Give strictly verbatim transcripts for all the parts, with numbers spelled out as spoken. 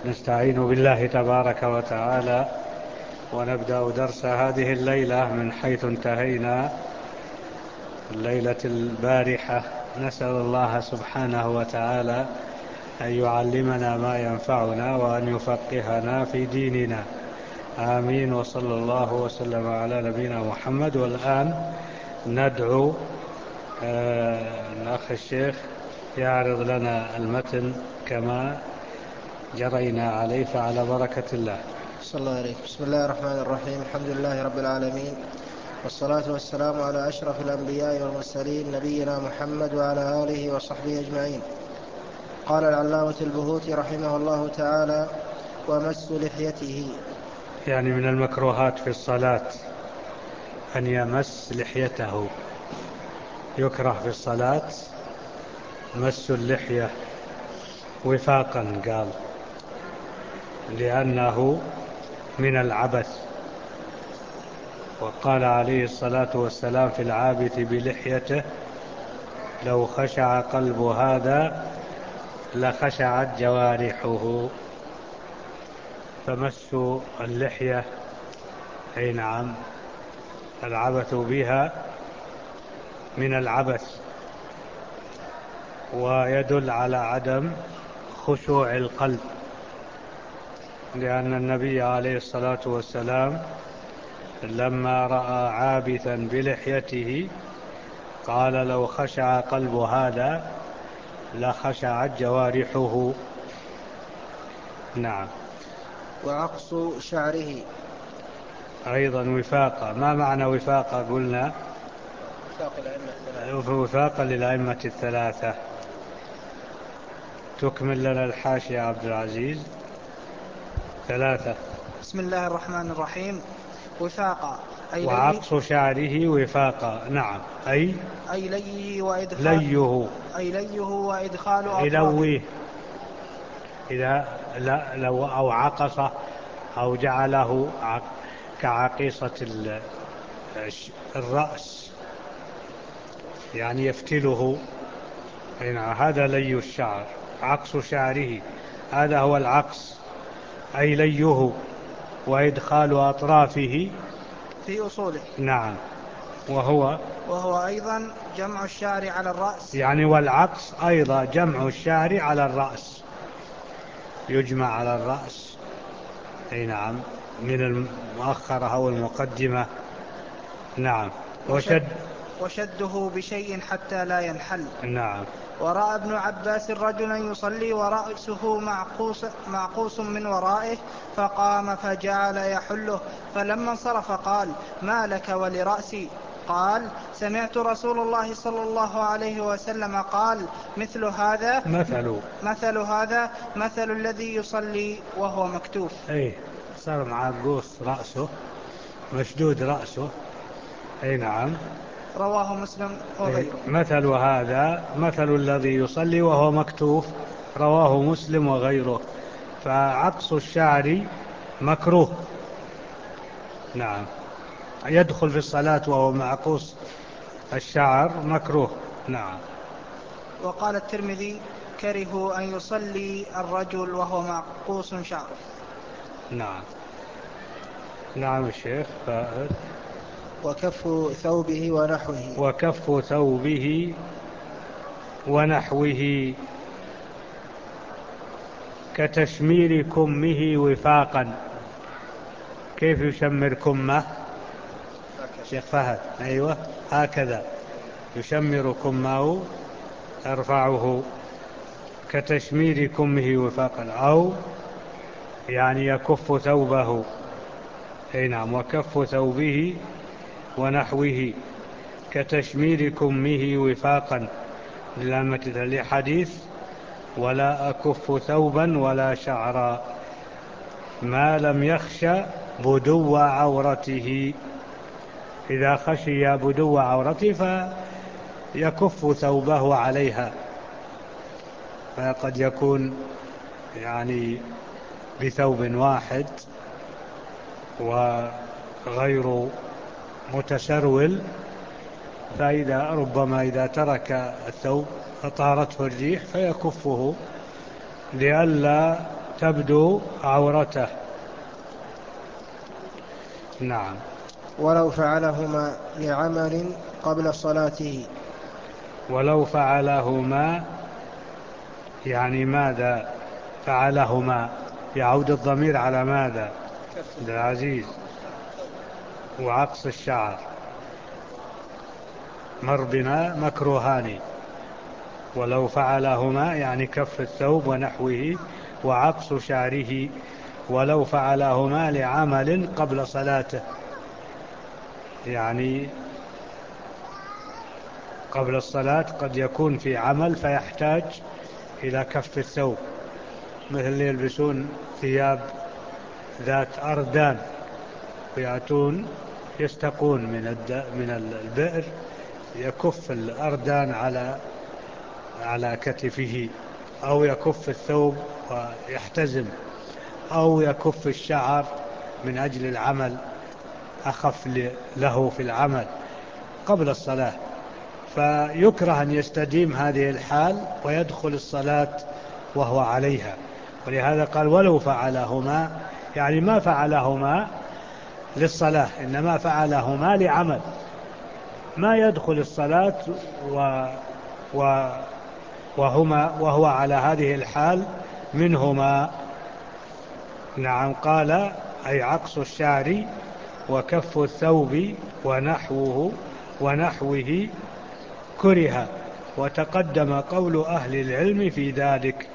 نستعين بالله تبارك وتعالى ونبدأ درس هذه الليلة من حيث انتهينا الليلة البارحة. نسأل الله سبحانه وتعالى أن يعلمنا ما ينفعنا وأن يفقهنا في ديننا، آمين، وصلى الله وسلم على نبينا محمد. والآن ندعو آه الأخ الشيخ يعرض لنا المتن كما جرينا عليه، فعلى بركة الله. صلى الله عليه. بسم الله الرحمن الرحيم. الحمد لله رب العالمين، والصلاة والسلام على أشرف الأنبياء والمرسلين نبينا محمد وعلى آله وصحبه أجمعين. قال العلامة البهوتي رحمه الله تعالى: ومس لحيته، يعني من المكروهات في الصلاة أن يمس لحيته، يكره في الصلاة مس اللحية وفاقا، قال لأنه من العبث. وقال عليه الصلاة والسلام في العابث بلحيته: لو خشع قلب هذا لخشعت جوارحه. فمس اللحية أي نعم العبث بها من العبث، ويدل على عدم خشوع القلب، لأن النبي عليه الصلاة والسلام لما رأى عابثا بلحيته قال: لو خشع قلب هذا لخشعت جوارحه. نعم. وعقص شعره، أيضا وفاقا. ما معنى وفاقا؟ قلنا وفاق الأئمة الثلاثة. وفاقا للأئمة الثلاثة. تكمل لنا الحاشية عبد العزيز. ثلاثة. بسم الله الرحمن الرحيم. وفاقا أي ليه، وعقص شعره وفاقا. نعم، أي أي ليه وإدخال ليه أي ليه وإدخال أطرافه. إلويه، إذا لا لو أو عقص أو جعله كعقيصة الرأس، يعني يفتله. هذا لي الشعر، عقص شعره، هذا هو العقص، أي ليه وإدخال أطرافه في أصوله. نعم. وهو وهو أيضا جمع الشعر على الرأس، يعني والعقص أيضا جمع الشعر على الرأس، يجمع على الرأس. أي نعم، من المؤخرة أو المقدمة. نعم. وشد وشد وشده بشيء حتى لا ينحل. نعم. ورأى ابن عباس رجلا يصلي ورأسه معقوس, معقوس من ورائه، فقام فجعل يحله، فلما انصرف قال: ما لك ولرأسي؟ قال: سمعت رسول الله صلى الله عليه وسلم قال: مثل هذا مثل مثل هذا مثل الذي يصلي وهو مكتوف. أي صار معقوس رأسه، مشدود رأسه. أي نعم. رواه مسلم أي وغيره. مثل هذا مثل الذي يصلي وهو مكتوف، رواه مسلم وغيره. فعقص الشعر مكروه. نعم، يدخل في الصلاة وهو معقوس الشعر مكروه. نعم. وقال الترمذي: كرهوا أن يصلي الرجل وهو معقوس شعره. نعم. نعم الشيخ فائد. وكف ثوبه ونحوه، وكف ثوبه ونحوه كتشمير كمه وفاقا. كيف يشمر كمه شيخ فهد؟ أيوة، هكذا يشمر كمه، يرفعه كتشمير كمه وفاقا، أو يعني يكف ثوبه. أي نعم. وكف ثوبه ونحوه كتشمير كمه وفاقا، لحديث: ولا أكف ثوبا ولا شعرا ما لم يخش بدو عورته. إذا خشي بدو عورته فيكف ثوبه عليها، فقد يكون يعني بثوب واحد وغير متسرول، فإذا ربما إذا ترك الثوب أطارته الريح فيكفه لئلا تبدو عورته. نعم. ولو فعلهما لعمل قبل صلاته. ولو فعلهما يعني ماذا فعلهما؟ يعود الضمير على ماذا عبد العزيز؟ وعقص الشعر مر بنا مكروهان. ولو فعلهما يعني كف الثوب ونحوه وعقص شعره. ولو فعلهما لعمل قبل صلاته يعني قبل الصلاة قد يكون في عمل فيحتاج إلى كف الثوب، مثل اللي يلبسون ثياب ذات أردان ويأتون يستقون من من البئر، يكف الأردان على على كتفه، أو يكف الثوب ويحتزم، أو يكف الشعر من أجل العمل، أخف له في العمل قبل الصلاة، فيكره أن يستديم هذه الحال ويدخل الصلاة وهو عليها. ولهذا قال ولو فعلهما، يعني ما فعلهما للصلاة إنما فعلهما لعمل، ما يدخل الصلاة و و وهما وهو على هذه الحال منهما. نعم. قال أي عقص الشعر وكف الثوب ونحوه ونحوه كره، وتقدم قول أهل العلم في ذلك.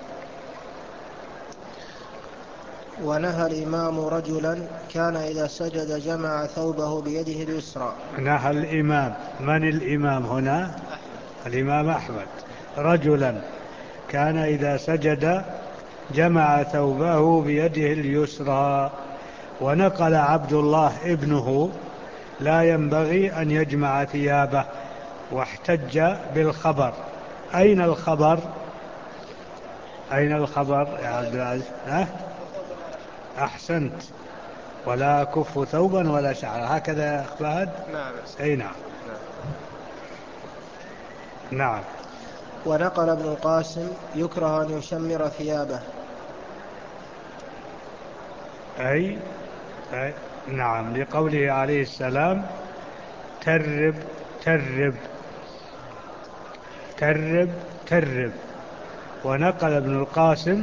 ونهى الإمام رجلا كان إذا سجد جمع ثوبه بيده اليسرى. نهى الإمام، من الإمام هنا؟ الإمام أحمد. رجلا كان إذا سجد جمع ثوبه بيده اليسرى. ونقل عبد الله ابنه لا ينبغي أن يجمع ثيابه، واحتج بالخبر. أين الخبر؟ أين الخبر يا عبد العزيز؟ أه؟ أحسنت. ولا كف ثوبا ولا شعر، هكذا يا فهد؟ نعم. أي نعم. نعم. ونقل ابن القاسم يكره أن يشمر ثيابه. أي, أي نعم، لقوله عليه السلام ترب ترب ترب ترب. ونقل ابن القاسم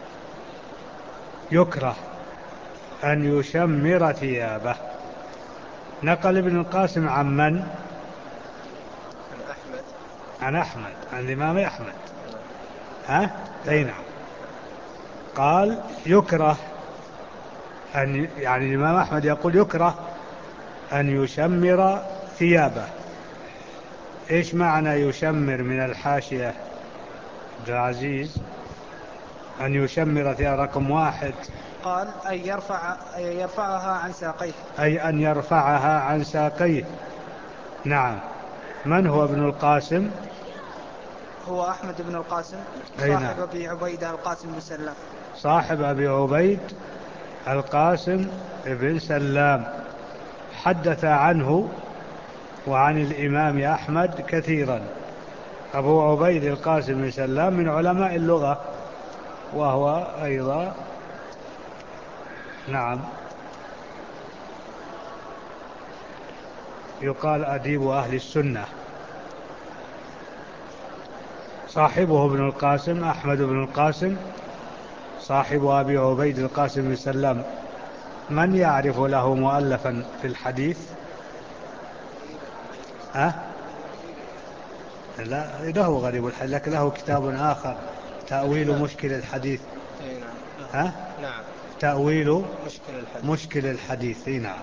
يكره أن يشمر ثيابه. نقل ابن القاسم عن من؟ عن أحمد. عن أحمد، عن الإمام أحمد. ها؟ أي نعم. قال يكره أن، يعني الإمام أحمد يقول يكره أن يشمر ثيابه. إيش معنى يشمر من الحاشية عبد العزيز؟ أن يشمر ثيابه رقم واحد. قال أن يرفع أن يرفعها عن ساقيه، أي أن يرفعها عن ساقيه. نعم. من هو ابن القاسم؟ هو أحمد بن القاسم أي نعم. صاحب أبي عبيدة القاسم بن سلام. صاحب أبي عبيد القاسم بن سلام، حدث عنه وعن الإمام أحمد كثيرا. أبو عبيد القاسم بن سلام من علماء اللغة، وهو أيضا نعم يقال أديب أهل السنة. صاحبه ابن القاسم أحمد بن القاسم صاحب أبي عبيد القاسم بن سلام. من يعرف له مؤلفا في الحديث؟ أه؟ لا، له غريب الحديث، لكن له كتاب آخر تأويل مشكل الحديث. ها؟ نعم. تأويل مشكل الحديث. مشكل الحديث. نعم.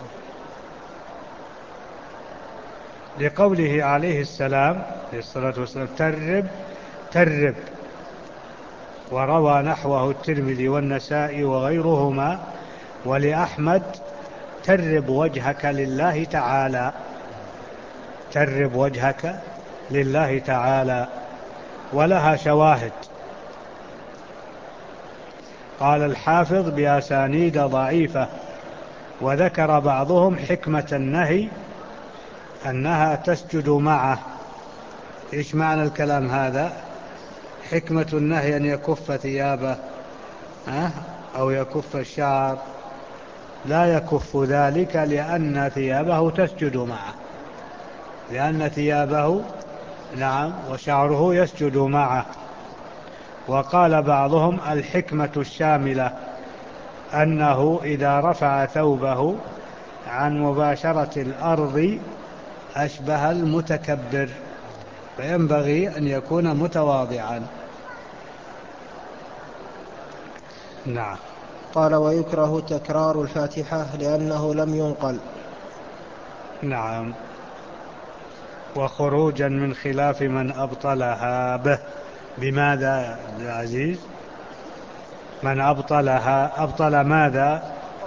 لقوله عليه السلام عليه الصلاة والسلام ترب ترب. وروى نحوه الترمذي والنسائي وغيرهما. ولأحمد ترب وجهك لله تعالى. ترب وجهك لله تعالى. ولها شواهد. قال الحافظ بأسانيد ضعيفة. وذكر بعضهم حكمة النهي أنها تسجد معه. إيش معنى الكلام هذا؟ حكمة النهي أن يكف ثيابه. أو يكف الشعر لا يكف ذلك لأن ثيابه تسجد معه، لأن ثيابه نعم وشعره يسجد معه. وقال بعضهم الحكمة الشاملة أنه إذا رفع ثوبه عن مباشرة الأرض أشبه المتكبر، فينبغي أن يكون متواضعا. نعم. قال ويكره تكرار الفاتحة لأنه لم ينقل. نعم. وخروجا من خلاف من أبطلها به. بماذا يا عزيز؟ من أبطلها أبطل ماذا؟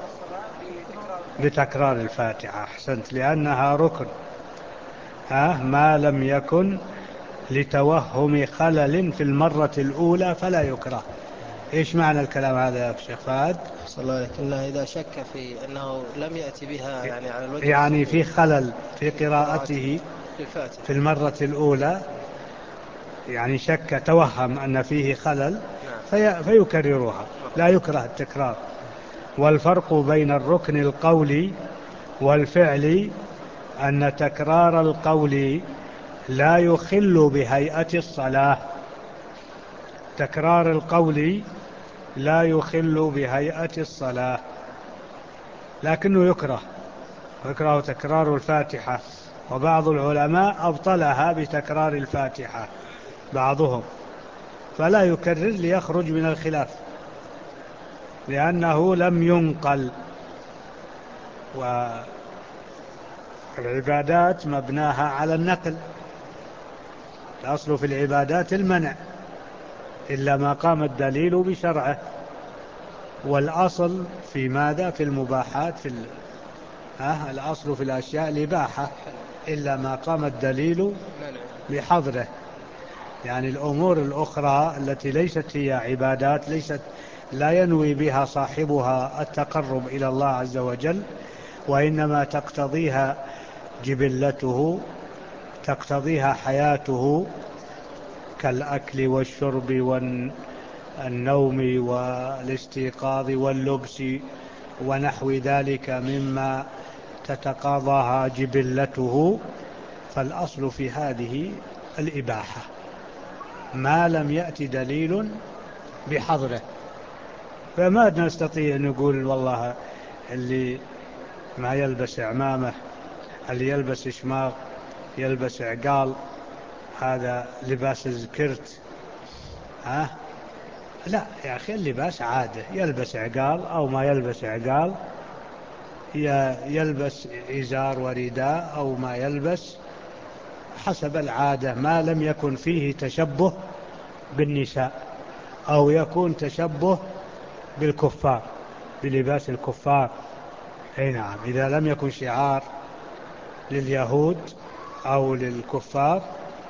بتكرار الفاتحة. أحسنت، لأنها ركن ها ما لم يكن لتوهم خلل في المرة الأولى فلا يكره. إيش معنى الكلام هذا يا شيخ فهد؟ صلى الله عليه وسلم إذا شك في أنه لم يأتي بها يعني على الوجه يعني الصحيح، في خلل في قراءته في المرة الأولى، يعني شك توهم أن فيه خلل في فيكررها، لا يكره التكرار. والفرق بين الركن القولي والفعلي أن تكرار القول لا يخل بهيئة الصلاة. تكرار القول لا يخل بهيئة الصلاة، لكنه يكره، يكره تكرار الفاتحة. وبعض العلماء أبطلها بتكرار الفاتحة بعضهم، فلا يكرر ليخرج من الخلاف لأنه لم ينقل. والعبادات مبناها على النقل، الأصل في العبادات المنع إلا ما قام الدليل بشرعه. والأصل في ماذا؟ في المباحات، في ال... ها الأصل في الأشياء الإباحة إلا ما قام الدليل بحظره. يعني الأمور الأخرى التي ليست هي عبادات، ليست لا ينوي بها صاحبها التقرب إلى الله عز وجل، وإنما تقتضيها جبلته، تقتضيها حياته، كالأكل والشرب والنوم والاستيقاظ واللبس ونحو ذلك مما تتقاضاها جبلته، فالأصل في هذه الإباحة ما لم يأتي دليل بحظره. فما نستطيع أن نقول والله اللي ما يلبس عمامة، اللي يلبس شماغ، يلبس عقال، هذا لباس الزكرت. ها لا يا أخي، اللباس عادة، يلبس عقال أو ما يلبس عقال، يلبس إزار ورداء أو ما يلبس حسب العادة، ما لم يكن فيه تشبه بالنساء أو يكون تشبه بالكفار، بلباس الكفار. أي نعم، إذا لم يكن شعار لليهود أو للكفار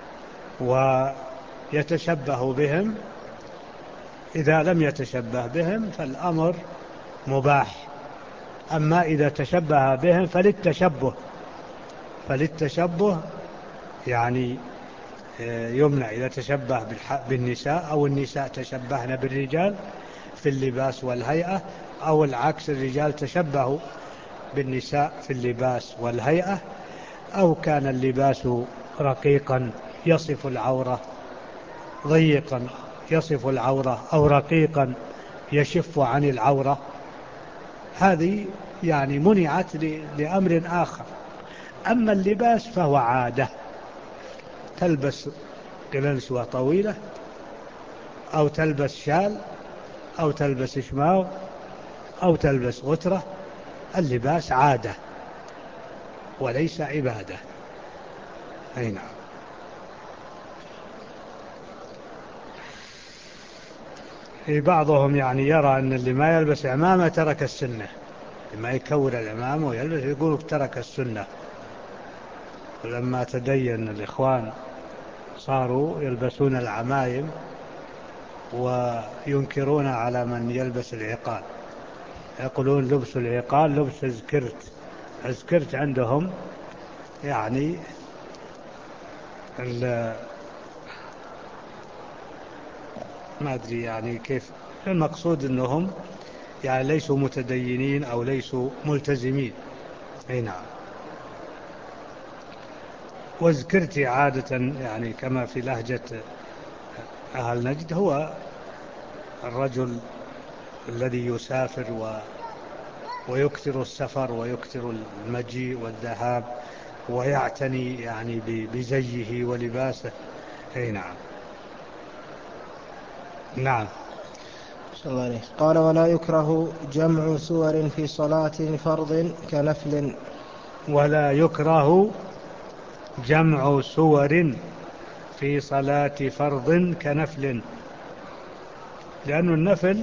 ويتشبه بهم، إذا لم يتشبه بهم فالأمر مباح. أما إذا تشبه بهم فللتشبه فللتشبه يعني يمنع. إذا تشبه بالنساء أو النساء تشبهن بالرجال في اللباس والهيئة، أو العكس، الرجال تشبهوا بالنساء في اللباس والهيئة، أو كان اللباس رقيقا يصف العورة، ضيقا يصف العورة، أو رقيقا يشف عن العورة، هذه يعني منعت لأمر آخر. أما اللباس فهو عادة، تلبس قلنسوة طويلة أو تلبس شال أو تلبس شماغ أو تلبس غترة، اللباس عادة وليس عبادة. أي نعم. في بعضهم يعني يرى أن اللي ما يلبس عمامة ترك السنة، لما يكور العمامة ويلبس يقول ترك السنة. ولما تدين الإخوان صاروا يلبسون العمايم وينكرون على من يلبس العقال، يقولون لبس العقال لبس زكرت. الزكرت عندهم يعني ما أدري يعني كيف، المقصود أنهم يعني ليسوا متدينين أو ليسوا ملتزمين. أي نعم. وذكرت عادة يعني كما في لهجة أهل نجد هو الرجل الذي يسافر و ويكثر السفر ويكثر المجيء والذهاب ويعتني يعني بزيه ولباسه. أي نعم. نعم. الله عليه. قال ولا يكره جمع سور في صلاة فرض كنفل. ولا يكره جمع سور في صلاة فرض كنفل، لأن النفل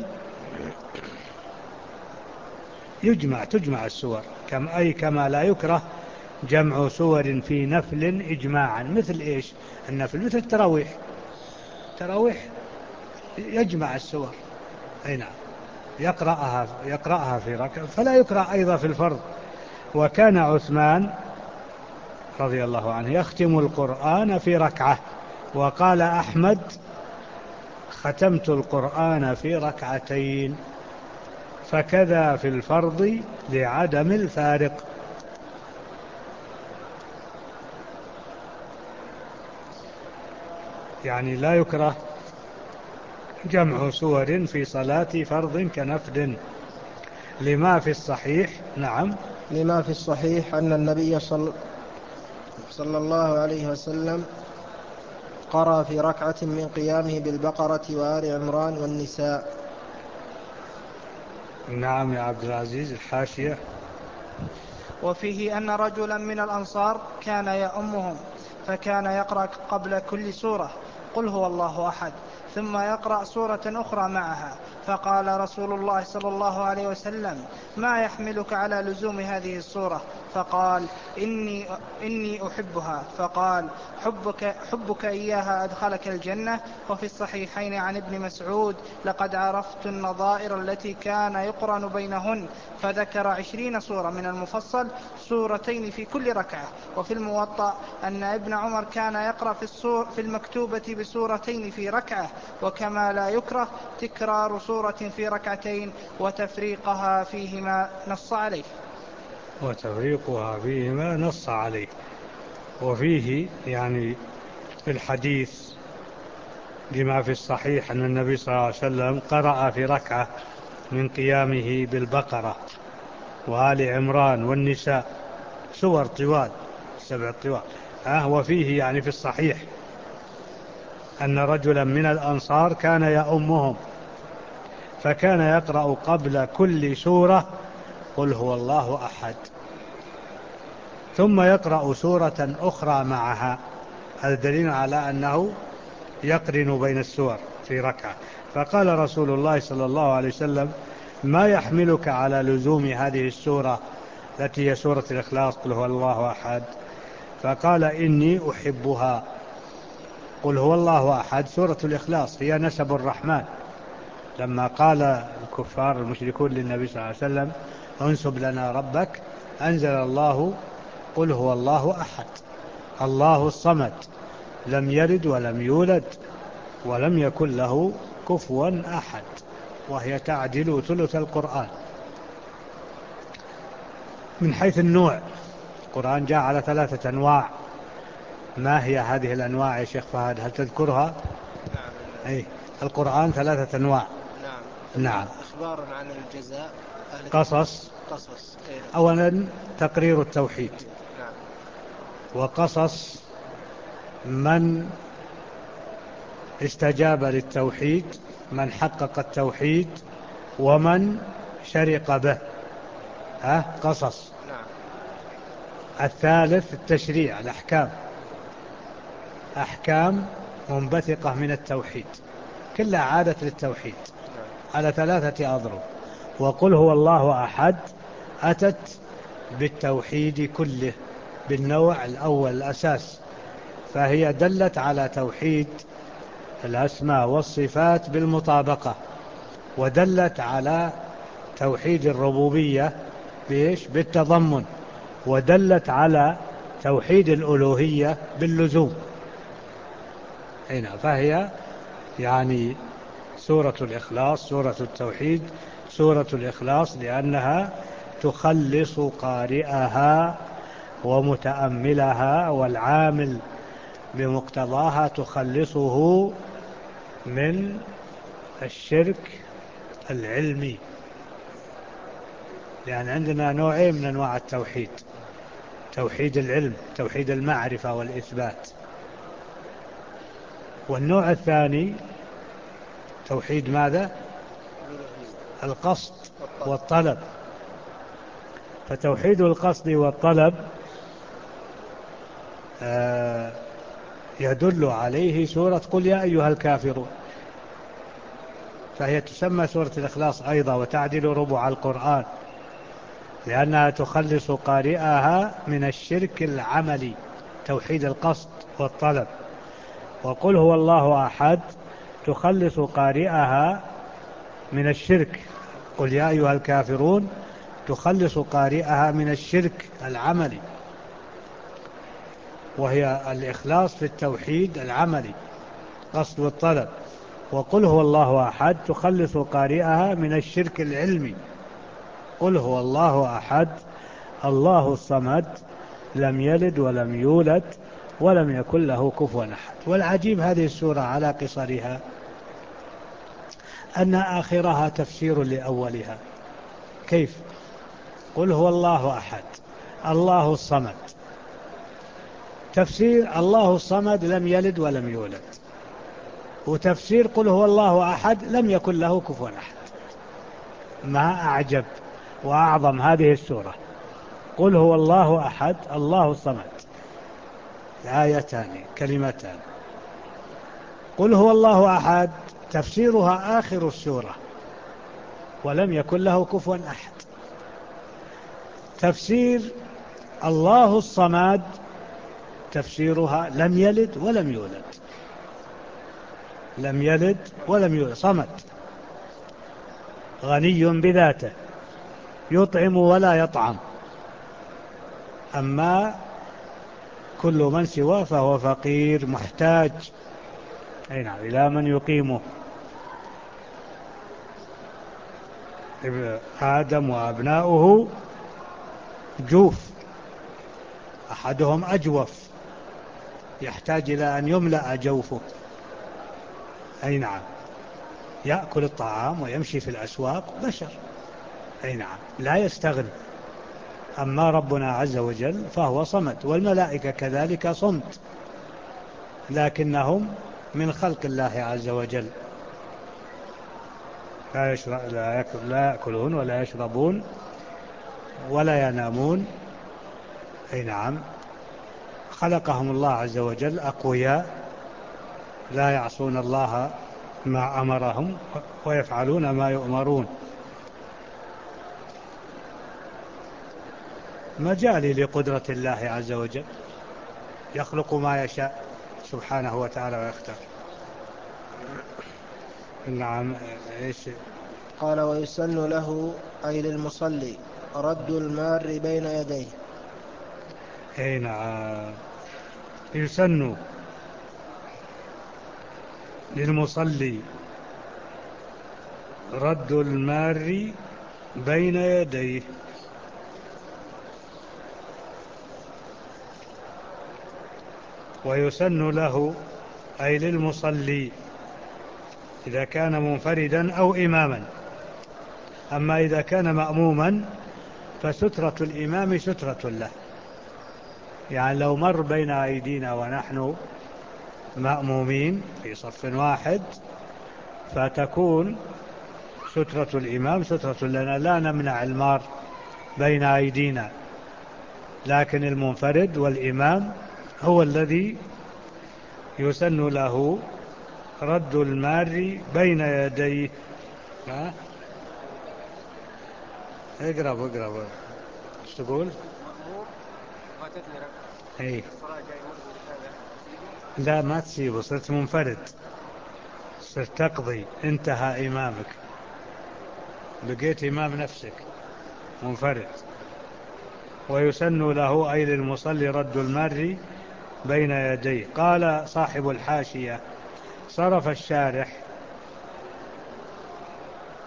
يجمع تجمع السور كم أي كما لا يكره جمع سور في نفل إجماعا. مثل إيش النفل؟ مثل التراويح. تراويح يجمع السور. أي نعم. يقرأها يقرأها في ركعة، فلا يكره أيضا في الفرض. وكان عثمان رضي الله عنه يختم القرآن في ركعة، وقال أحمد ختمت القرآن في ركعتين، فكذا في الفرض لعدم الفارق. يعني لا يكره جمع سور في صلاة فرض كنفل لما في الصحيح. نعم. لما في الصحيح أن النبي صلى, صلى الله عليه وسلم قرأ في ركعة من قيامه بالبقرة وآل عمران والنساء. نعم يا عبد العزيز الحاشية. وفيه أن رجلا من الأنصار كان يأمهم، فكان يقرأ قبل كل سورة قل هو الله أحد، ثم يقرأ سورة أخرى معها، فقال رسول الله صلى الله عليه وسلم ما يحملك على لزوم هذه السورة؟ فقال إني, إني أحبها. فقال حبك, حبك إياها أدخلك الجنة. وفي الصحيحين عن ابن مسعود لقد عرفت النظائر التي كان يقرن بينهن، فذكر عشرين سورة من المفصل، سورتين في كل ركعة. وفي الموطأ أن ابن عمر كان يقرأ في, السور في المكتوبة بسورتين في ركعة. وكما لا يكره تكرار سورة في ركعتين وتفريقها فيهما نص عليه. وتفريقها فيهما نص عليه. وفيه يعني في الحديث لما في الصحيح أن النبي صلى الله عليه وسلم قرأ في ركعة من قيامه بالبقرة وآل عمران والنساء، سور طوال، سبع طوال. ها وفيه يعني في الصحيح أن رجلا من الأنصار كان يأمهم، فكان يقرأ قبل كل سورة قل هو الله أحد، ثم يقرأ سورة أخرى معها. هذا دليل على أنه يقرن بين السور في ركعة. فقال رسول الله صلى الله عليه وسلم ما يحملك على لزوم هذه السورة التي هي سورة الإخلاص قل هو الله أحد؟ فقال إني أحبها. قل هو الله أحد سورة الإخلاص هي نسب الرحمن. لما قال الكفار المشركون للنبي صلى الله عليه وسلم انسب لنا ربك، أنزل الله قل هو الله أحد الله الصمد لم يلد ولم يولد ولم يكن له كفوا أحد، وهي تعدل ثلث القرآن. من حيث النوع القرآن جاء على ثلاثة أنواع. ما هي هذه الأنواع يا شيخ فهد؟ هل تذكرها؟ نعم. أي القرآن ثلاثة أنواع. نعم. نعم. أخبار عن الجزاء. قصص. قصص. أولا تقرير التوحيد. نعم. وقصص من استجاب للتوحيد، من حقق التوحيد ومن شرق به. ها قصص. نعم. الثالث التشريع، الأحكام، أحكام منبثقة من التوحيد كلها عادة للتوحيد على ثلاثة أضرب. وقل هو الله أحد أتت بالتوحيد كله بالنوع الأول الأساس، فهي دلت على توحيد الأسماء والصفات بالمطابقة، ودلت على توحيد الربوبية بإيش؟ بالتضمن، ودلت على توحيد الألوهية باللزوم. هنا فهي يعني سورة الإخلاص، سورة التوحيد، سورة الإخلاص لأنها تخلص قارئها ومتأملها والعامل بمقتضاها، تخلصه من الشرك العلمي. لأن عندنا نوعين من أنواع التوحيد: توحيد العلم، توحيد المعرفة والإثبات، والنوع الثاني توحيد ماذا؟ القصد والطلب. فتوحيد القصد والطلب آه يدل عليه سورة قل يا أيها الكافرون، فهي تسمى سورة الإخلاص أيضا، وتعدل ربع القرآن، لأنها تخلص قارئها من الشرك العملي، توحيد القصد والطلب. وقل هو الله أحد تخلص قارئها من الشرك، قل يا أيها الكافرون تخلص قارئها من الشرك العملي، وهي الإخلاص في التوحيد العملي، قصد والطلب. وقل هو الله أحد تخلص قارئها من الشرك العلمي، قل هو الله أحد الله الصمد لم يلد ولم يولد ولم يكن له كفوا أحد. والعجيب هذه السورة على قصرها أن آخرها تفسير لأولها. كيف؟ قل هو الله أحد الله الصمد، تفسير الله الصمد لم يلد ولم يولد، وتفسير قل هو الله أحد لم يكن له كفوا أحد. ما أعجب وأعظم هذه السورة! قل هو الله أحد الله الصمد، آيتان كلمتان. قل هو الله أحد تفسيرها آخر السورة ولم يكن له كفوا أحد. تفسير الله الصمد تفسيرها لم يلد ولم يولد، لم يلد ولم يولد، صمد غني بذاته يطعم ولا يطعم، أما كل من سواه فهو فقير محتاج أي نعم إلى من يقيمه. آدم وأبناؤه جوف، أحدهم أجوف يحتاج إلى أن يملأ جوفه، أي نعم، يأكل الطعام ويمشي في الأسواق بشر، أي نعم، لا يستغني. أما ربنا عز وجل فهو صمد، والملائكة كذلك صمت، لكنهم من خلق الله عز وجل، لا, يشرب لا, يأكل لا يأكلون ولا يشربون ولا ينامون، أي نعم، خلقهم الله عز وجل أقوياء لا يعصون الله ما أمرهم ويفعلون ما يؤمرون. مجالي لقدرة الله عز وجل، يخلق ما يشاء سبحانه وتعالى ويختار. نعم. إيش قال ويسن له أي للمصلي رد المار بين يديه. أي نعم، يسن للمصلي رد المار بين يديه. ويسن له أي للمصلي إذا كان منفردا أو إماما. أما إذا كان مأموما فسترة الإمام سترة له، يعني لو مر بين أيدينا ونحن مأمومين في صف واحد فتكون سترة الإمام سترة لنا، لا نمنع المار بين أيدينا، لكن المنفرد والإمام هو الذي يسن له رد المار بين يديه. ها؟ اقرب اقرب. ايش تقول؟ اي لا، ما تسيبه، صرت منفرد، صرت تقضي، انتهى إمامك، بقيت إمام نفسك منفرد. ويسن له أي للمصلي رد المار بين يديه. قال صاحب الحاشية: صرف الشارح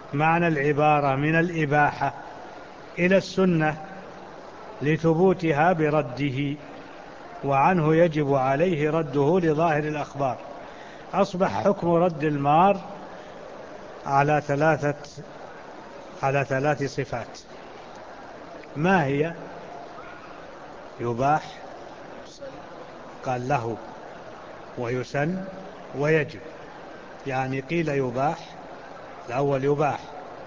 معنى العبارة من الإباحة إلى السنة لثبوتها برده، وعنه يجب عليه رده لظاهر الأخبار. أصبح حكم رد المار على ثلاثة على ثلاث صفات. ما هي؟ يباح، قال له، ويسن، ويجب. يعني قيل يباح، الأول يباح،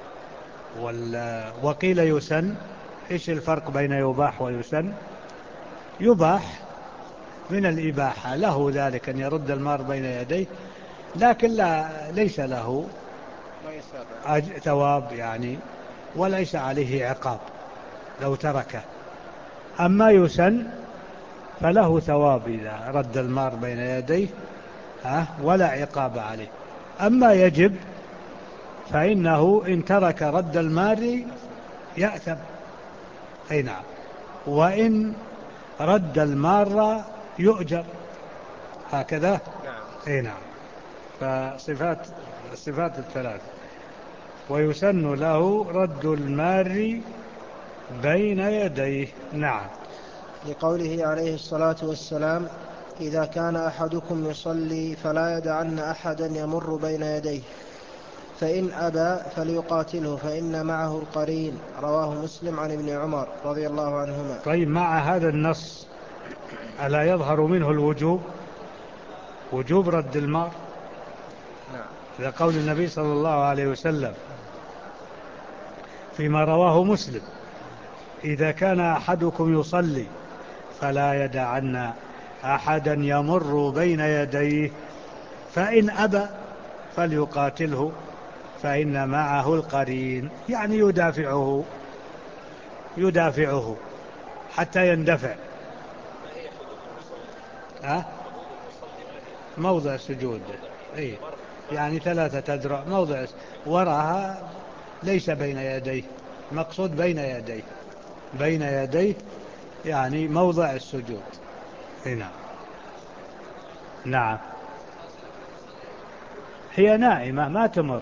وقيل يسن. إيش الفرق بين يباح ويسن؟ يباح من الإباحة، له ذلك أن يرد المار بين يديه، لكن لا ليس له ثواب يعني، وليس عليه عقاب لو تركه. أما يسن فله ثواب إذا رد المار بين يديه ولا عقاب عليه. أما يجب فإنه إن ترك رد المار يأثم. أي نعم. وإن رد المار يؤجر، هكذا. أي نعم. فصفات الصفات الثلاث. ويسن له رد المار بين يديه. نعم. لقوله عليه الصلاة والسلام: إذا كان أحدكم يصلي فلا يدعن أحدا يمر بين يديه، فإن أبى فليقاتله فإن معه القرين. رواه مسلم عن ابن عمر رضي الله عنهما. طيب، مع هذا النص ألا يظهر منه الوجوب، وجوب رد المار؟ نعم. لقول النبي صلى الله عليه وسلم فيما رواه مسلم: إذا كان أحدكم يصلي فلا يدعن أحدا يمر بين يديه، فإن أبى فليقاتله فإن معه القرين. يعني يدافعه يدافعه حتى يندفع. أه؟ موضع سجود. إيه؟ يعني ثلاثة أذرع، موضع وراها، ليس بين يديه، مقصود بين يديه، بين يديه يعني موضع السجود. هنا. نعم. هي نائمة ما تمر،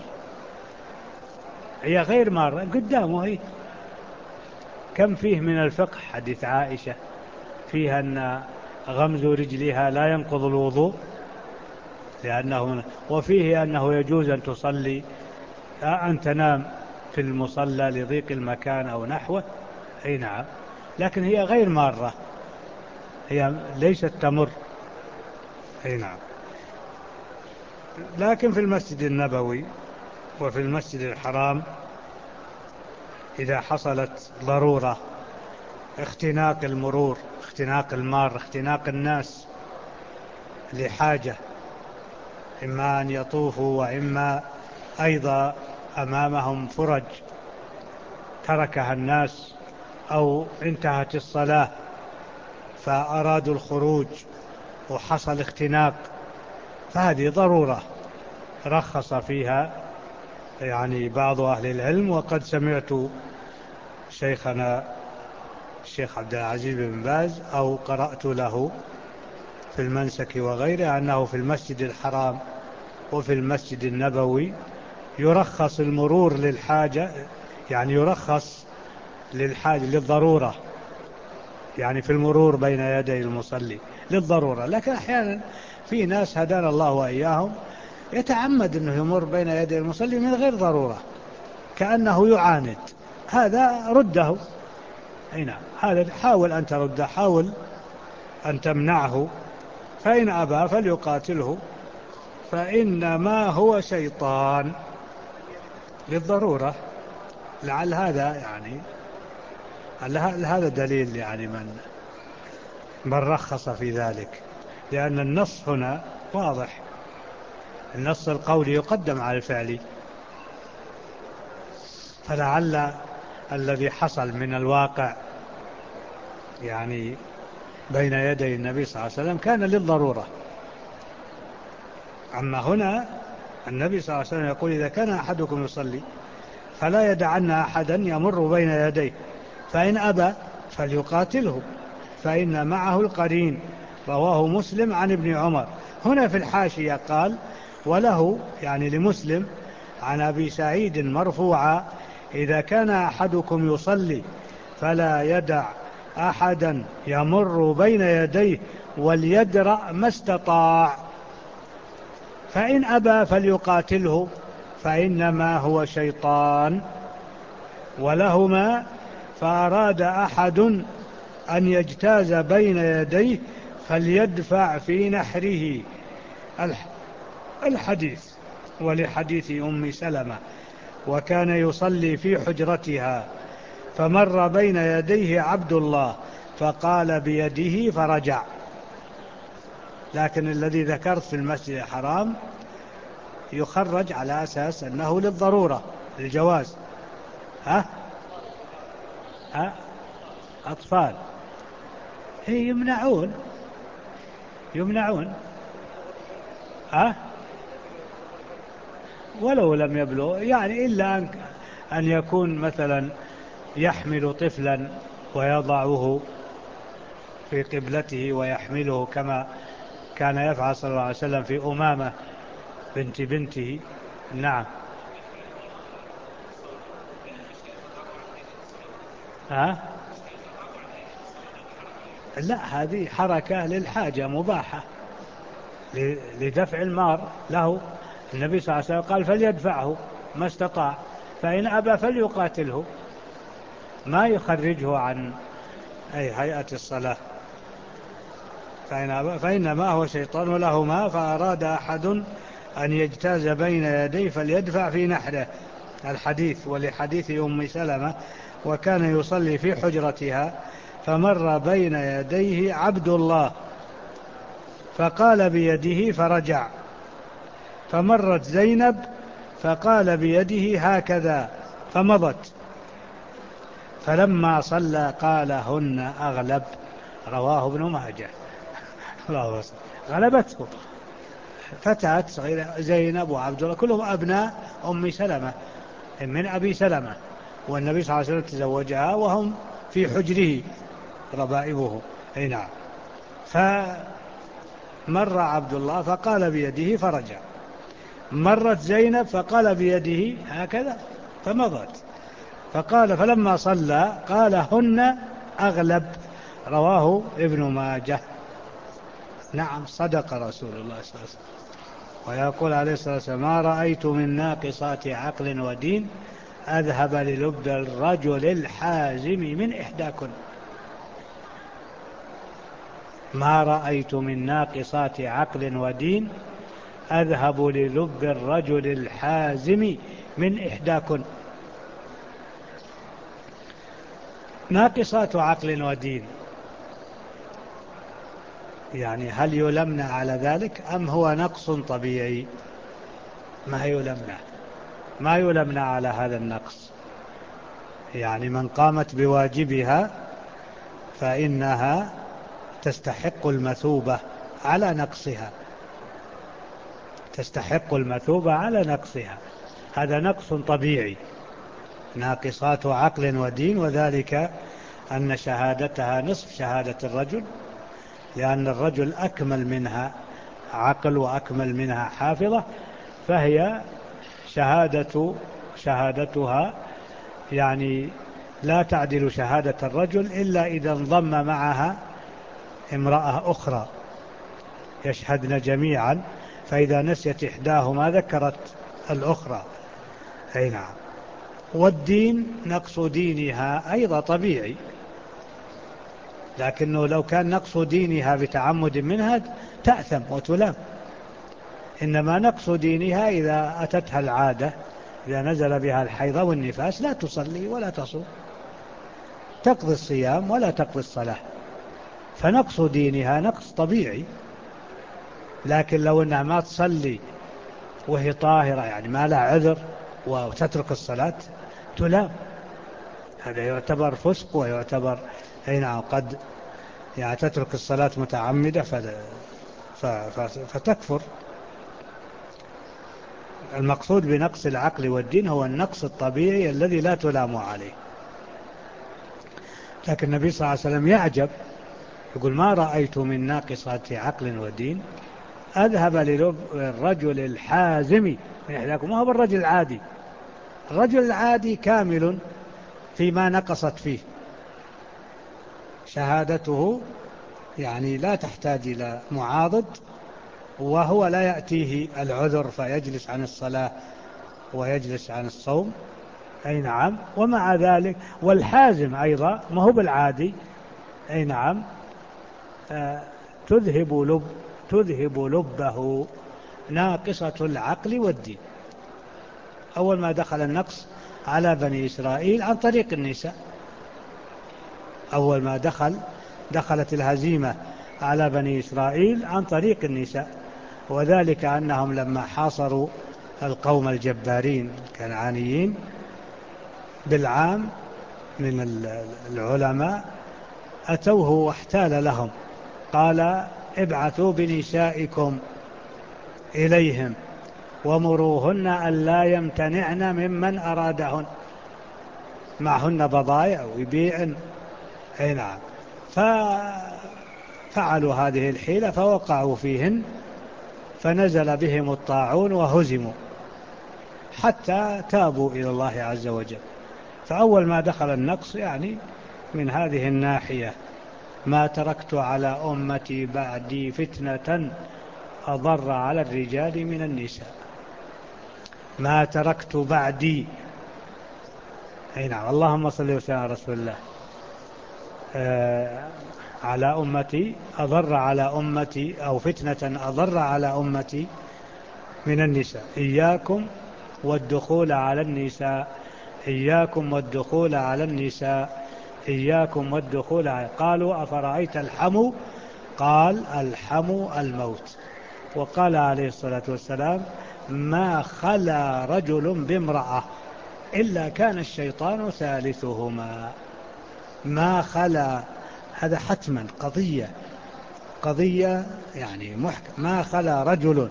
هي غير مارة قدامه. هي كم فيه من الفقه حديث عائشة فيها أن غمز رجلها لا ينقض الوضوء لأنه، وفيه أنه يجوز أن تصلي أن تنام في المصلى لضيق المكان أو نحوه. أي نعم. لكن هي غير مارة، هي ليست تمر. أي نعم. لكن في المسجد النبوي وفي المسجد الحرام إذا حصلت ضرورة، اختناق المرور، اختناق المار، اختناق الناس لحاجة، إما أن يطوفوا وإما أيضا أمامهم فرج تركها الناس، أو انتهت الصلاة فأرادوا الخروج وحصل اختناق، فهذه ضرورة رخص فيها يعني بعض أهل العلم. وقد سمعت شيخنا الشيخ عبد العزيز بن باز أو قرأت له في المنسك وغيره أنه في المسجد الحرام وفي المسجد النبوي يرخص المرور للحاجة، يعني يرخص للحاجة للضرورة، يعني في المرور بين يدي المصلي للضرورة. لكن أحيانا في ناس هدانا الله وإياهم يتعمد أنه يمر بين يدي المصلي من غير ضرورة كأنه يعاند، هذا رده. هنا هذا حاول أن ترده، حاول أن تمنعه، فإن أبى فليقاتله فإنما هو شيطان للضرورة. لعل هذا يعني هذا دليل يعني من من رخص في ذلك، لأن النص هنا واضح، النص القولي يقدم على الفعلي. فلعل الذي حصل من الواقع يعني بين يدي النبي صلى الله عليه وسلم كان للضرورة. أما هنا النبي صلى الله عليه وسلم يقول: إذا كان أحدكم يصلي فلا يدعن أحدا يمر بين يديه، فإن أبى فليقاتله فإن معه القرين. رواه مسلم عن ابن عمر. هنا في الحاشية قال: وله، يعني لمسلم، عن أبي سعيد مرفوعا: إذا كان أحدكم يصلي فلا يدع أحدا يمر بين يديه وليدرأ ما استطاع، فإن أبى فليقاتله فإنما هو شيطان. ولهما: فأراد أحد أن يجتاز بين يديه فليدفع في نحره، الحديث. ولحديث أم سلمة: وكان يصلي في حجرتها فمر بين يديه عبد الله فقال بيده فرجع. لكن الذي ذكرت في المسجد الحرام يخرج على أساس أنه للضرورة، للجواز. ها؟ ها؟ أطفال هي يمنعون يمنعون ها؟ ولو لم يبلغ، يعني إلا أن أن يكون مثلا يحمل طفلا ويضعه في قبلته ويحمله كما كان يفعل صلى الله عليه وسلم في أمامة بنت بنته. نعم. ها؟ لا، هذه حركة للحاجة مباحة لدفع المار له. النبي صلى الله عليه وسلم قال فليدفعه ما استطاع، فإن أبى فليقاتله، ما يخرجه عن أي هيئة الصلاة. فإن أبى فإنما هو شيطان. ولهما: فأراد أحد أن يجتاز بين يديه فليدفع في نحره، الحديث. ولحديث أم سلمة: وكان يصلي في حجرتها فمر بين يديه عبد الله فقال بيده فرجع، فمرت زينب فقال بيده هكذا فمضت، فلما صلى قال هن أغلب، رواه ابن ماجه. الله، غلبته فتاة صغيرة زينب وعبد الله كلهم أبناء أم سلمة من أبي سلمة، والنبي صلى الله عليه وسلم تزوجها وهم في حجره ربائبه. أي نعم. فمر عبد الله فقال بيده فرجع، مرت زينب فقال بيده هكذا فمضت، فقال فلما صلى قال هن أغلب، رواه ابن ماجه. نعم، صدق رسول الله صلى الله عليه وسلم. ويقول عليه الصلاة والسلام: ما رأيت من ناقصات عقل ودين أذهب للب الرجل الحازم من إحداكن. ما رأيت من ناقصات عقل ودين أذهب للب الرجل الحازم من إحداكن. ناقصات عقل ودين، يعني هل يلمنا على ذلك أم هو نقص طبيعي؟ ما يلمنا ما يلمنا على هذا النقص. يعني من قامت بواجبها فإنها تستحق المثوبة على نقصها، تستحق المثوبة على نقصها. هذا نقص طبيعي. ناقصات عقل ودين، وذلك أن شهادتها نصف شهادة الرجل، لأن الرجل أكمل منها عقل وأكمل منها حافظة، فهي شهادة شهادتها يعني لا تعدل شهادة الرجل إلا إذا انضم معها امرأة أخرى يشهدن جميعا، فإذا نسيت إحداهما ذكرت الأخرى. أي نعم. والدين نقص دينها أيضا طبيعي، لكنه لو كان نقص دينها بتعمد منها تأثم وتلام. إنما نقص دينها إذا أتتها العادة، إذا نزل بها الحيض والنفاس لا تصلي ولا تصوم، تقضي الصيام ولا تقضي الصلاة، فنقص دينها نقص طبيعي. لكن لو أنها ما تصلي وهي طاهرة، يعني ما لها عذر، وتترك الصلاة تلام، هذا يعتبر فسق ويعتبر هنا قد يعني تترك الصلاة متعمدة فتكفر. المقصود بنقص العقل والدين هو النقص الطبيعي الذي لا تلام عليه. لكن النبي صلى الله عليه وسلم يعجب، يقول: ما رأيت من ناقصات عقل ودين أذهب للرجل الحازم من إحداكم، ما هو بالرجل العادي. الرجل العادي كامل فيما نقصت فيه شهادته، يعني لا تحتاج إلى معاضد، وهو لا يأتيه العذر فيجلس عن الصلاة ويجلس عن الصوم. أي نعم. ومع ذلك والحازم أيضا ما هو بالعادي. أي نعم. آه تذهب لب تذهب لبه ناقصة العقل والدين. أول ما دخل النقص على بني إسرائيل عن طريق النساء. أول ما دخل دخلت الهزيمة على بني إسرائيل عن طريق النساء، وذلك أنهم لما حاصروا القوم الجبارين الكنعانيين بالعام من العلماء أتوه واحتال لهم، قال ابعثوا بنسائكم إليهم ومروهن أن لا يمتنعن ممن أرادهن، معهن بضائع ويبيعن. أي نعم. ففعلوا هذه الحيلة فوقعوا فيهن، فنزل بهم الطاعون وهزموا حتى تابوا إلى الله عز وجل. فأول ما دخل النقص يعني من هذه الناحية: ما تركت على أمتي بعدي فتنة أضر على الرجال من النساء. ما تركت بعدي. أي نعم. اللهم صل وسلم على رسول الله. آه على أمتي أضر على أمتي أو فتنة أضر على أمتي من النساء. إياكم والدخول على النساء، إياكم والدخول على النساء، إياكم والدخول على. قالوا أفرأيت الحمو؟ قال الحمو الموت. وقال عليه الصلاة والسلام: ما خلا رجل بامرأة إلا كان الشيطان ثالثهما. ما خلا، هذا حتما قضية قضية يعني محكم. ما خلا رجل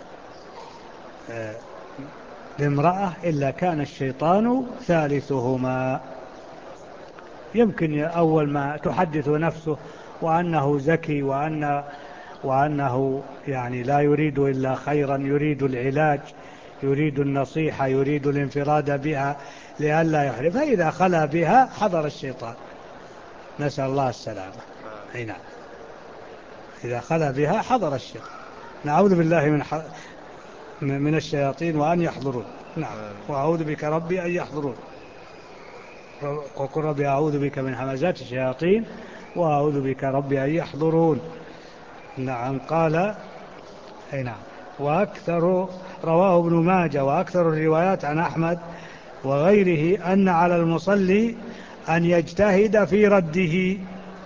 بامرأة إلا كان الشيطان ثالثهما. يمكن أول ما تحدث نفسه وأنه ذكي وأن وأنه يعني لا يريد إلا خيرا، يريد العلاج، يريد النصيحة، يريد الانفراد بها لئلا يحرف، فإذا خلا بها حضر الشيطان، نسأل الله السلامة. أي نعم. إذا خلا بها حضر الشيطان. نعوذ بالله من ح... من الشياطين وأن يحضرون. نعم. وأعوذ بك ربي أن يحضرون. وقل ربي أعوذ بك من همزات الشياطين وأعوذ بك ربي أن يحضرون. نعم. قال أي نعم. وأكثر رواه ابن ماجه وأكثر الروايات عن أحمد وغيره أن على المصلي أن يجتهد في رده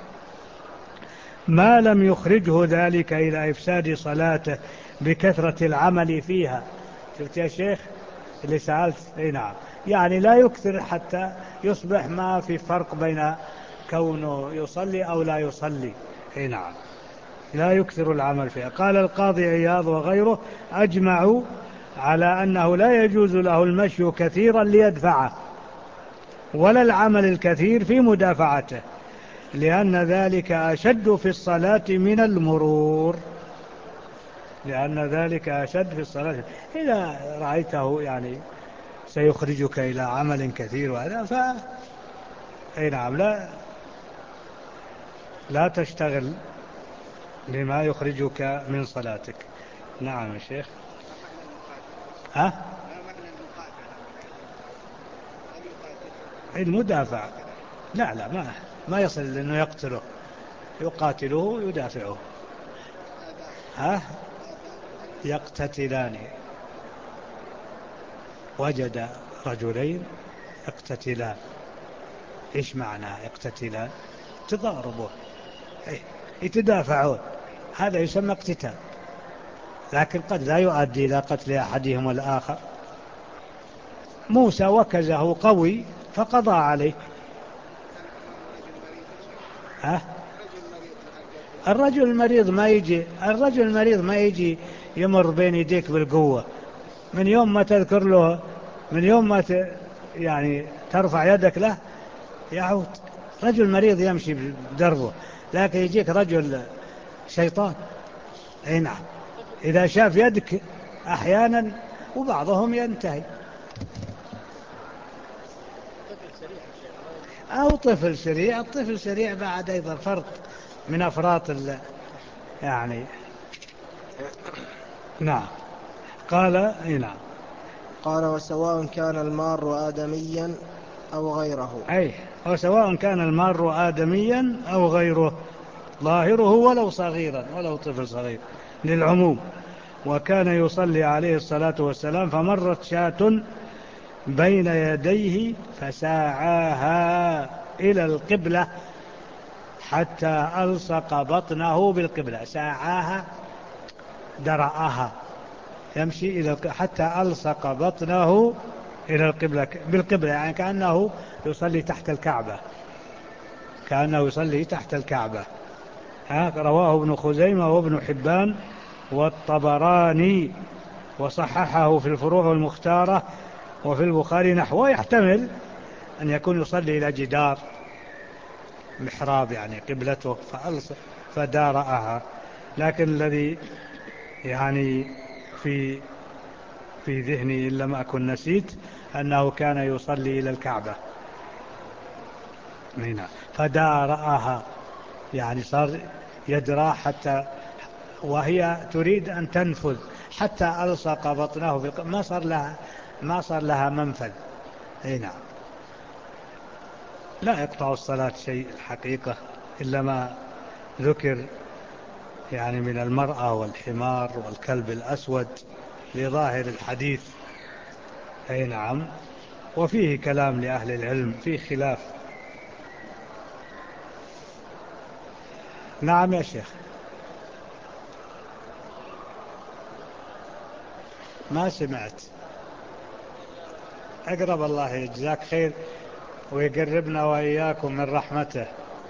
ما لم يخرجه ذلك إلى إفساد صلاته بكثرة العمل فيها. شفت يا شيخ اللي سألت؟ اي نعم. يعني لا يكثر حتى يصبح ما في فرق بين كونه يصلي أو لا يصلي. اي نعم. لا يكثر العمل فيها. قال القاضي عياض وغيره: أجمعوا على أنه لا يجوز له المشي كثيرا ليدفعه، ولا العمل الكثير في مدافعته، لأن ذلك أشد في الصلاة من المرور. لأن ذلك أشد في الصلاة. إذا رأيته يعني سيخرجك إلى عمل كثير وهذا ف أي نعم لا لا تشتغل بما يخرجك من صلاتك. نعم يا شيخ. ها؟ المدافع. لا لا ما ما يصل لأنه يقتله، يقاتله يدافعه. ها؟ يقتتلان. وجد رجلين يقتتلان. إيش معنى يقتتلان؟ تضاربون، يتدافعون، هذا يسمى اقتتال، لكن قد لا يؤدي إلى قتل أحدهم الآخر. موسى وكزه قوي فقضى عليه. ها؟ الرجل المريض ما يجي الرجل المريض ما يجي يمر بين يديك بالقوة. من يوم ما تذكر له، من يوم ما ت... يعني ترفع يدك له يعود. رجل مريض يمشي بدربه، لكن يجيك رجل شيطان. اي نعم. إذا شاف يدك أحيانا، وبعضهم ينتهي. أو طفل سريع، الطفل سريع بعد أيضا فرط من أفراط ال... يعني نعم. قال إيه نعم. قال وسواء كان المار آدميا أو غيره. أي وسواء كان المار آدميا أو غيره، ظاهره ولو صغيرا، ولو طفل صغير، للعموم. وكان يصلي عليه الصلاة والسلام فمرت شاة بين يديه فساعاها إلى القبلة حتى ألصق بطنه بالقبلة. ساعاها درأها، يمشي إلى حتى ألصق بطنه إلى القبلة بالقبلة، يعني كأنه يصلي تحت الكعبة، كأنه يصلي تحت الكعبة. رواه ابن خزيمة وابن حبان والطبراني وصححه في الفروع المختارة. وفي البخاري نحوه، يحتمل أن يكون يصلي إلى جدار محراب يعني قبلته فدارأها، لكن الذي يعني في في ذهني إن لم أكن نسيت أنه كان يصلي إلى الكعبة هنا فدارأها، يعني صار يدرى حتى وهي تريد أن تنفذ حتى ألصق بطنه بالق... ما صار لها ما صار لها منفذ. أي نعم. لا يقطع الصلاة شيء الحقيقة إلا ما ذكر يعني من المرأة والحمار والكلب الأسود لظاهر الحديث. أي نعم. وفيه كلام لأهل العلم، فيه خلاف. نعم يا شيخ. ما سمعت. أقرب الله يجزاك خير ويقربنا وإياكم من رحمته.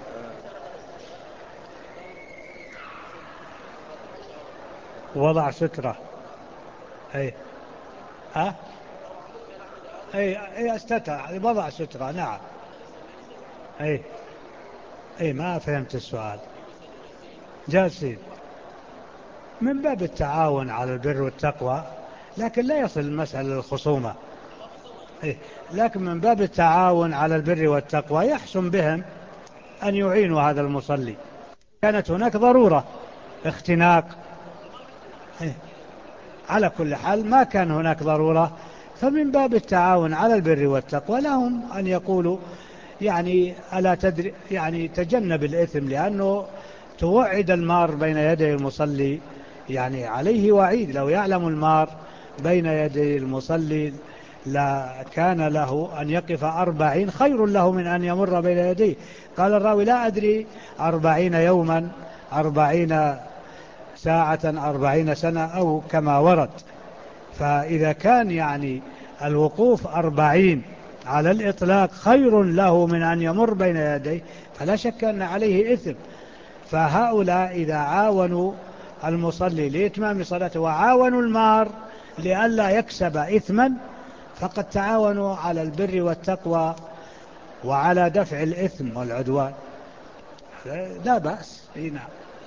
وضع سترة. أي ها أي أي استتر وضع سترة. نعم. أي أي ما فهمت السؤال. جالسين من باب التعاون على البر والتقوى، لكن لا يصل المسألة للخصومة. إيه؟ لكن من باب التعاون على البر والتقوى يحسن بهم أن يعينوا هذا المصلي. كانت هناك ضرورة اختناق. إيه؟ على كل حال ما كان هناك ضرورة، فمن باب التعاون على البر والتقوى لهم أن يقولوا يعني ألا تدري يعني تجنب الإثم، لأنه توعد المار بين يدي المصلي، يعني عليه وعيد. لو يعلم المار بين يدي المصلي لا كان له أن يقف أربعين خير له من أن يمر بين يديه. قال الراوي لا أدري أربعين يوما أربعين ساعة أربعين سنة أو كما ورد. فإذا كان يعني الوقوف أربعين على الإطلاق خير له من أن يمر بين يديه، فلا شك أن عليه إثم. فهؤلاء إذا عاونوا المصلي لإتمام صلاته وعاونوا المار لئلا يكسب إثما، فقد تعاونوا على البر والتقوى وعلى دفع الإثم والعدوان. لا بأس. نعم.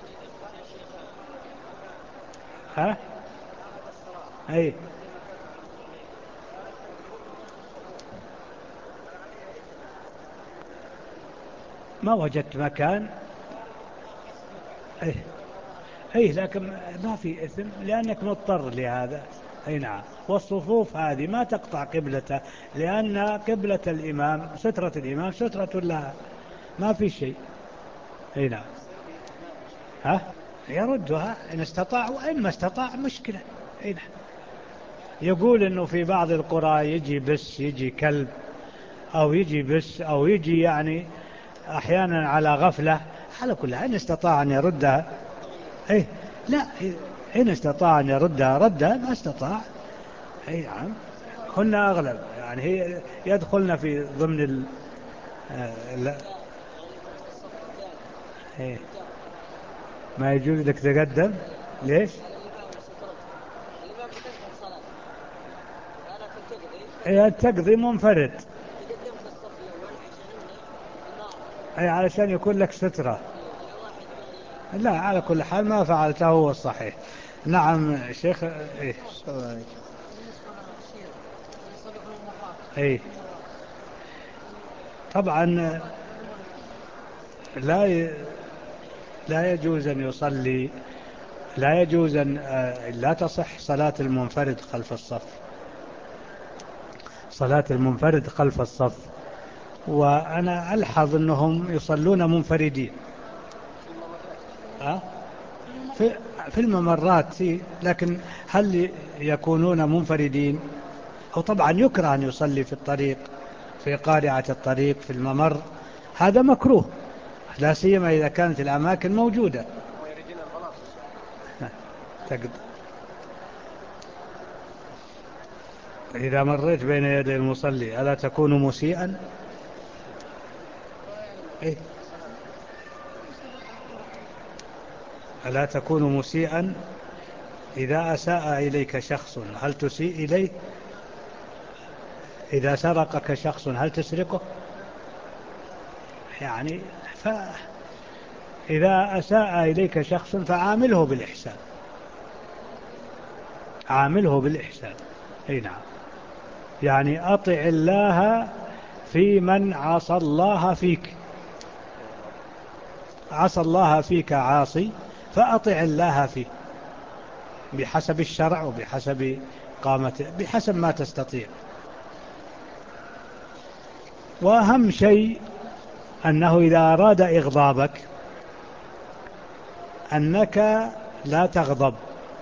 ها أي ما وجدت مكان. أي أي لكن ما في إثم لأنك مضطر لهذا. أي نعم. والصفوف هذه ما تقطع قبلته، لأن قبلة الإمام سترة الإمام سترة لها، ما في شيء. أي نعم. ها يردها إن استطاع، وإن ما استطاع مشكلة. أي نعم. يقول إنه في بعض القرى يجي بس يجي كلب أو يجي بس أو يجي يعني أحيانا على غفلة. على كل إن استطاع أن يردها. أي لا، إن استطاع أن يردها ردها، ما استطاع. أي نعم. هن أغلب يعني هي يدخلن في ضمن ال آه لا. إيه. ما يجوز لك تقدم. ليش؟ هي تقضي منفرد. أي علشان يكون لك سترة. لا على كل حال ما فعلته هو الصحيح. نعم شيخ. إيه. إيه. طبعا لا ي... لا يجوز أن يصلي، لا يجوز أن لا تصح صلاة المنفرد خلف الصف، صلاة المنفرد خلف الصف. وأنا ألحظ أنهم يصلون منفردين أه؟ في في الممرات، لكن هل يكونون منفردين؟ أو طبعا يكره أن يصلي في الطريق، في قارعة الطريق، في الممر، هذا مكروه، لا سيما إذا كانت الأماكن موجودة. تقدر إذا مريت بين يدي المصلي ألا تكون مسيئا؟ إيه؟ ألا تكون مسيئا؟ إذا أساء إليك شخص هل تسيء إليه؟ إذا سرقك شخص هل تسرقه؟ يعني فإذا أساء إليك شخص فعامله بالإحسان، عامله بالإحسان. أي نعم. يعني أطع الله في من عصى الله فيك، عصى الله فيك عاصي فأطع الله فيه بحسب الشرع وبحسب قامته، بحسب ما تستطيع. وأهم شيء أنه إذا أراد إغضابك أنك لا تغضب،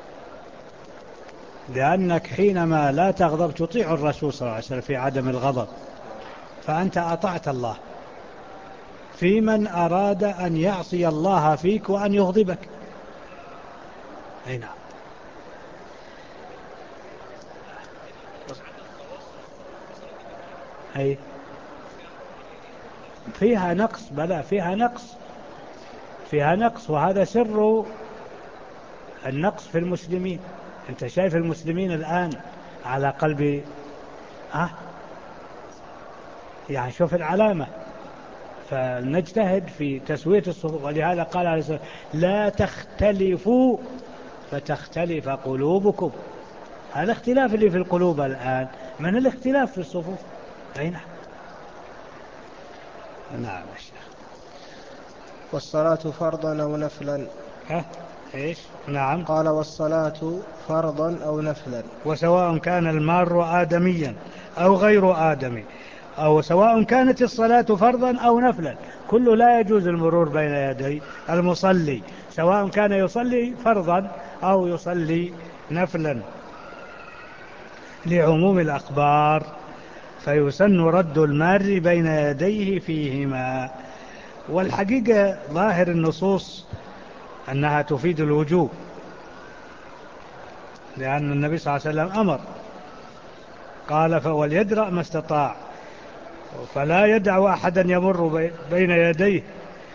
لأنك حينما لا تغضب تطيع الرسول صلى الله عليه وسلم في عدم الغضب، فأنت أطعت الله في من أراد أن يعصي الله فيك وأن يغضبك. أي نعم. أي فيها نقص، بلى فيها نقص، فيها نقص، وهذا سر النقص في المسلمين. أنت شايف المسلمين الآن على قلب أه؟ يعني شوف العلامة. فنجتهد في تسوية الصفوف، ولهذا قال عليه الصلاة والسلام لا تختلفوا فتختلف قلوبكم. هذا الاختلاف اللي في القلوب الآن من الاختلاف في الصفوف. أي نعم. نعم الشيخ. والصلاة فرضا أو نفلا. ها إيش؟ نعم. قال والصلاة فرضا أو نفلا. وسواء كان المار آدميا أو غير آدمي، أو سواء كانت الصلاة فرضا أو نفلا، كل لا يجوز المرور بين يدي المصلي، سواء كان يصلي فرضا أو يصلي نفلا، لعموم الأخبار، فيسن رد المار بين يديه فيهما. والحقيقة ظاهر النصوص أنها تفيد الوجوب، لأن النبي صلى الله عليه وسلم أمر، قال فوليدرأ ما استطاع، فلا يدع أحدا يمر بين يديه،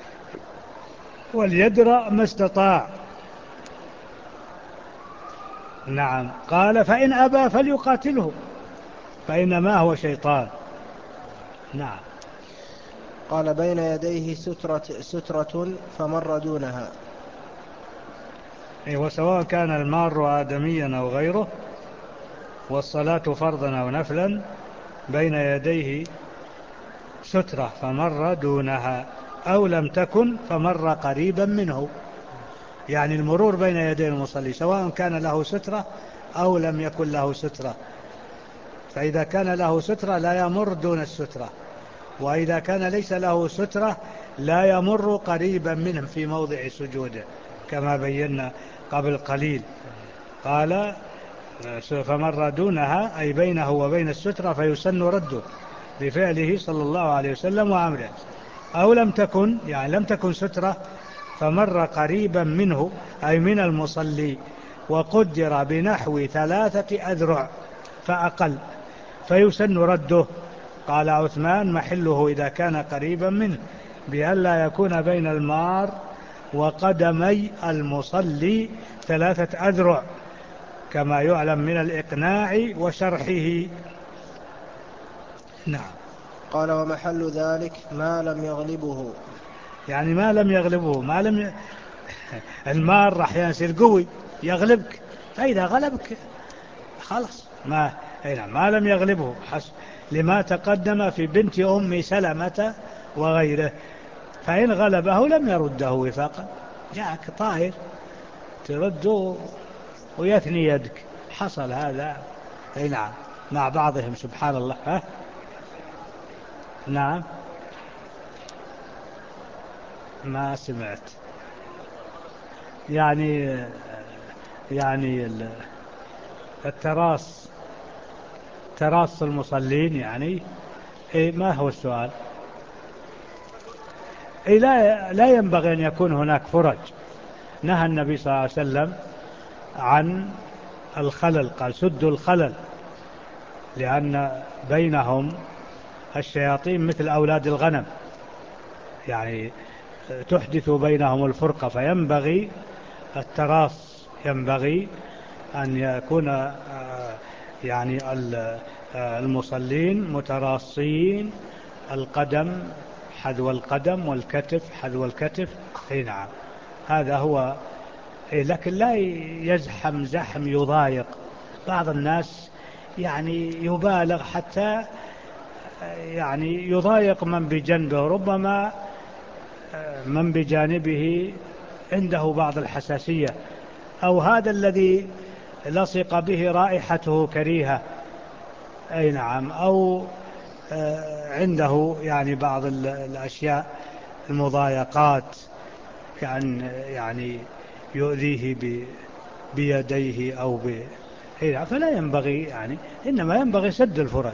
وليدرأ ما استطاع. نعم. قال فإن أبى فليقاتله فإنما هو شيطان. نعم. قال بين يديه سترة, سترة فمر دونها. وسواء كان المار آدميا أو غيره، والصلاة فرضا أو نفلا، بين يديه سترة فمر دونها، أو لم تكن فمر قريبا منه. يعني المرور بين يدي المصلي سواء كان له سترة أو لم يكن له سترة، فإذا كان له سترة لا يمر دون السترة، وإذا كان ليس له سترة لا يمر قريبا منه في موضع سجوده كما بينا قبل قليل. قال فمر دونها أي بينه وبين السترة فيسن رده بفعله صلى الله عليه وسلم وأمره. أو لم تكن يعني لم تكن سترة فمر قريبا منه أي من المصلي، وقدر بنحو ثلاثة أذرع فأقل فيسن رده. قال عثمان محله إذا كان قريبا منه بألا يكون بين المار وقدمي المصلي ثلاثة أذرع، كما يعلم من الإقناع وشرحه. نعم. قال ومحل ذلك ما لم يغلبه. يعني ما لم يغلبه، ما لم ي... المار أحيانا يصير قوي يغلبك، فإذا غلبك خلاص ما ما لم يغلبه حسب لما تقدم في بنت أم سلمة وغيره. فإن غلبه لم يرده وفاقا، جاءك طاهر ترده ويثني يدك. حصل هذا أي نعم مع بعضهم سبحان الله. ها؟ نعم ما سمعت. يعني يعني التراص تراص المصلين يعني إيه؟ ما هو السؤال؟ إيه لا, لا ينبغي أن يكون هناك فرج. نهى النبي صلى الله عليه وسلم عن الخلل، قال سدوا الخلل، لأن بينهم الشياطين مثل أولاد الغنم، يعني تحدث بينهم الفرقة، فينبغي التراص، ينبغي أن يكون يعني المصلين متراصين، القدم حذو القدم والكتف حذو الكتف. اي نعم هذا هو. لكن لا يزحم زحم يضايق بعض الناس، يعني يبالغ حتى يعني يضايق من بجنبه، ربما من بجانبه عنده بعض الحساسية، أو هذا الذي لصق به رائحته كريهة. أي نعم. أو عنده يعني بعض الأشياء المضايقات، كأن يعني يؤذيه بيديه أو ب... فلا ينبغي يعني، إنما ينبغي سد الفرج.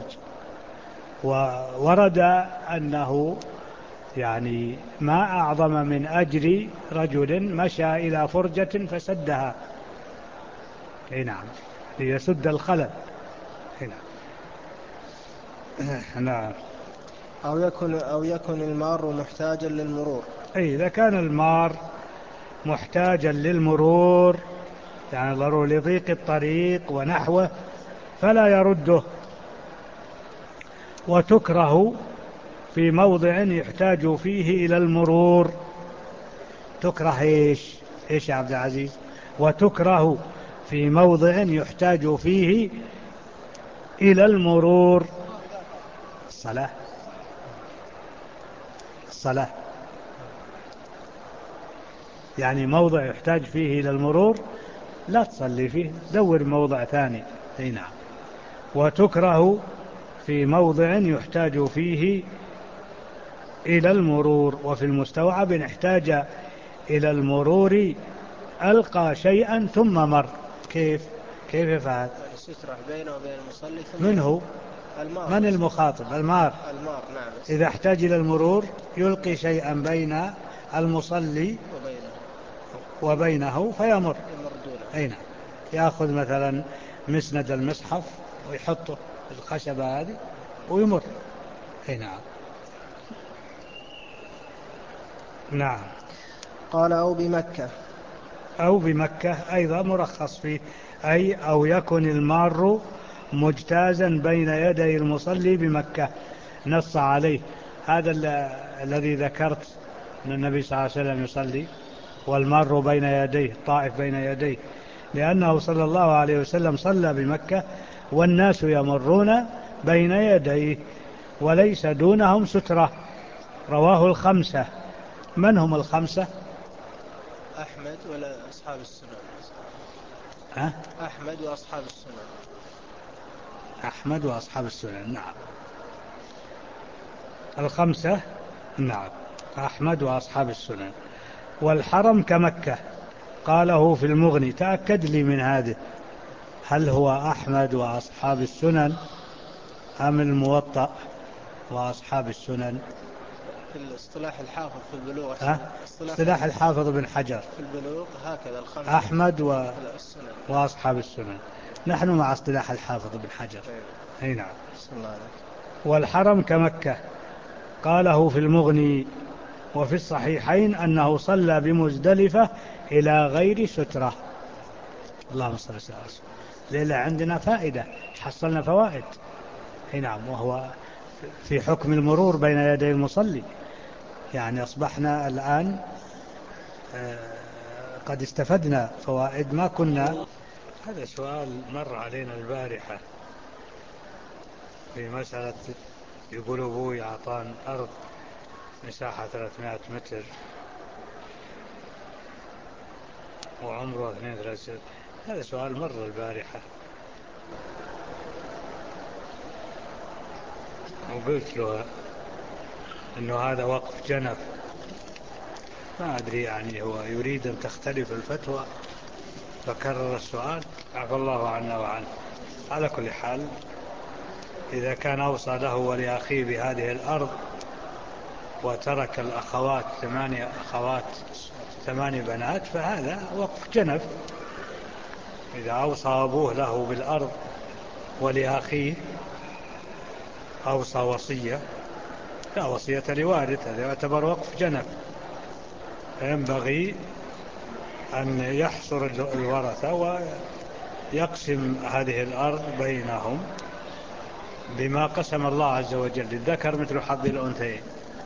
وورد أنه يعني ما أعظم من أجر رجل مشى إلى فرجة فسدها. اي نعم ليسد الخلل. اي نعم. نعم. أو يكون أو يكون المار محتاجا للمرور. أي إذا كان المار محتاجا للمرور، يعني ضروري لضيق الطريق ونحوه، فلا يرده. وتكره في موضع يحتاج فيه إلى المرور. تكره إيش إيش يا عبد العزيز؟ وتكره في موضع يحتاج فيه إلى المرور. الصلاة الصلاة يعني موضع يحتاج فيه إلى المرور لا تصلي فيه، دور موضع ثاني. اي نعم. وتكره في موضع يحتاج فيه إلى المرور. وفي المستوعب إن احتاج إلى المرور ألقى شيئا ثم مر. كيف كيف يفعل؟ سترة بينه وبين المصلي. ثم من هو؟ المار. من المخاطب؟ المار. المار نعم. إذا احتاج إلى المرور يلقي شيئا بين المصلي وبينه وبينه فيمر. أين نعم. يأخذ مثلا مسند المصحف ويحطه في الخشبة هذه ويمر. أي نعم. نعم. قال أو بمكة. أو بمكة أيضا مرخص فيه، أي أو يكن المار مجتازا بين يدي المصلي بمكة، نص عليه. هذا الذي ذكرت أن النبي صلى الله عليه وسلم يصلي والمار بين يديه، الطائف بين يديه، لأنه صلى الله عليه وسلم صلى بمكة والناس يمرون بين يديه وليس دونهم سترة. رواه الخمسة. من هم الخمسة؟ أحمد ولا أصحاب السنن؟ ها؟ أحمد وأصحاب السنن. أحمد وأصحاب السنن نعم. الخمسة نعم، أحمد وأصحاب السنن. والحرم كمكة قاله في المغني. تأكد لي من هذه، هل هو أحمد وأصحاب السنن أم الموطأ وأصحاب السنن؟ في الاصطلاح الحافظ في البلوغ. اصطلاح الحافظ بن حجر في البلوغ هكذا الخمسة أحمد و... وأصحاب السنن. نحن مع اصطلاح الحافظ بن حجر. أي نعم. والحرم كمكة قاله في المغني. وفي الصحيحين أنه صلى بمزدلفة إلى غير سترة. اللهم صل وسلم. ليلة عندنا فائدة، حصلنا فوائد. نعم. وهو في حكم المرور بين يدي المصلي، يعني أصبحنا الآن قد استفدنا فوائد ما كنا. هذا سؤال مر علينا البارحة في مسألة، يقول أبوي أعطان أرض مساحة ثلاثمائة متر وعمره اثنين ثلاثة. هذا سؤال مر البارحة، وقلت له إنه هذا وقف جنف. ما أدري يعني هو يريد أن تختلف الفتوى فكرر السؤال، عفى الله عنا وعنه. على كل حال، إذا كان أوصى له ولأخيه بهذه الأرض وترك الأخوات ثمانية أخوات ثماني بنات فهذا وقف جنف. إذا أوصى أبوه له بالأرض ولأخيه أوصى وصية، لا وصية لوارث، هذا يعتبر وقف جنف. فينبغي أن يحصر الورثة ويقسم هذه الأرض بينهم بما قسم الله عز وجل، للذكر مثل حظ الأنثيين.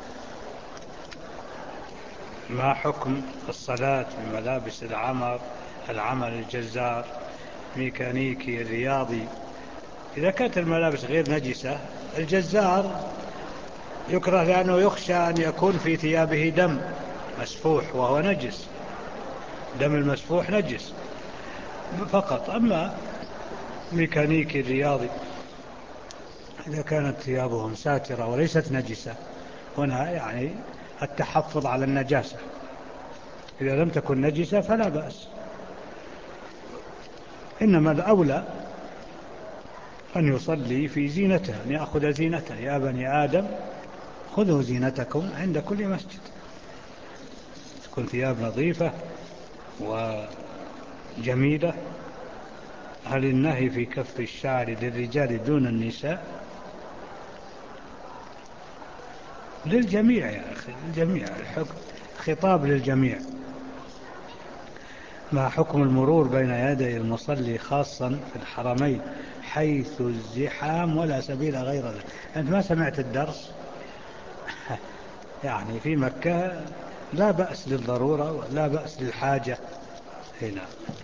ما حكم الصلاة بملابس العمل العمل الجزار ميكانيكي الرياضي؟ إذا كانت الملابس غير نجسة، الجزار يكره لأنه يخشى أن يكون في ثيابه دم مسفوح وهو نجس، دم المسفوح نجس فقط. أما ميكانيكي الرياضي إذا كانت ثيابهم ساترة وليست نجسة، هنا يعني التحفظ على النجاسة. إذا لم تكن نجسة فلا بأس، إنما الأولى أن يصلي في زينته، أن يأخذ زينته. يا بني آدم خذوا زينتكم عند كل مسجد، تكون ثياب نظيفة وجميلة. هل النهي في كف الشعر للرجال دون النساء؟ للجميع يا أخي، للجميع، الحكم خطاب للجميع. ما حكم المرور بين يدي المصلي خاصا في الحرمين حيث الزحام ولا سبيل غير ذلك؟ أنت ما سمعت الدرس؟ يعني في مكة لا بأس للضرورة ولا بأس للحاجة. هنا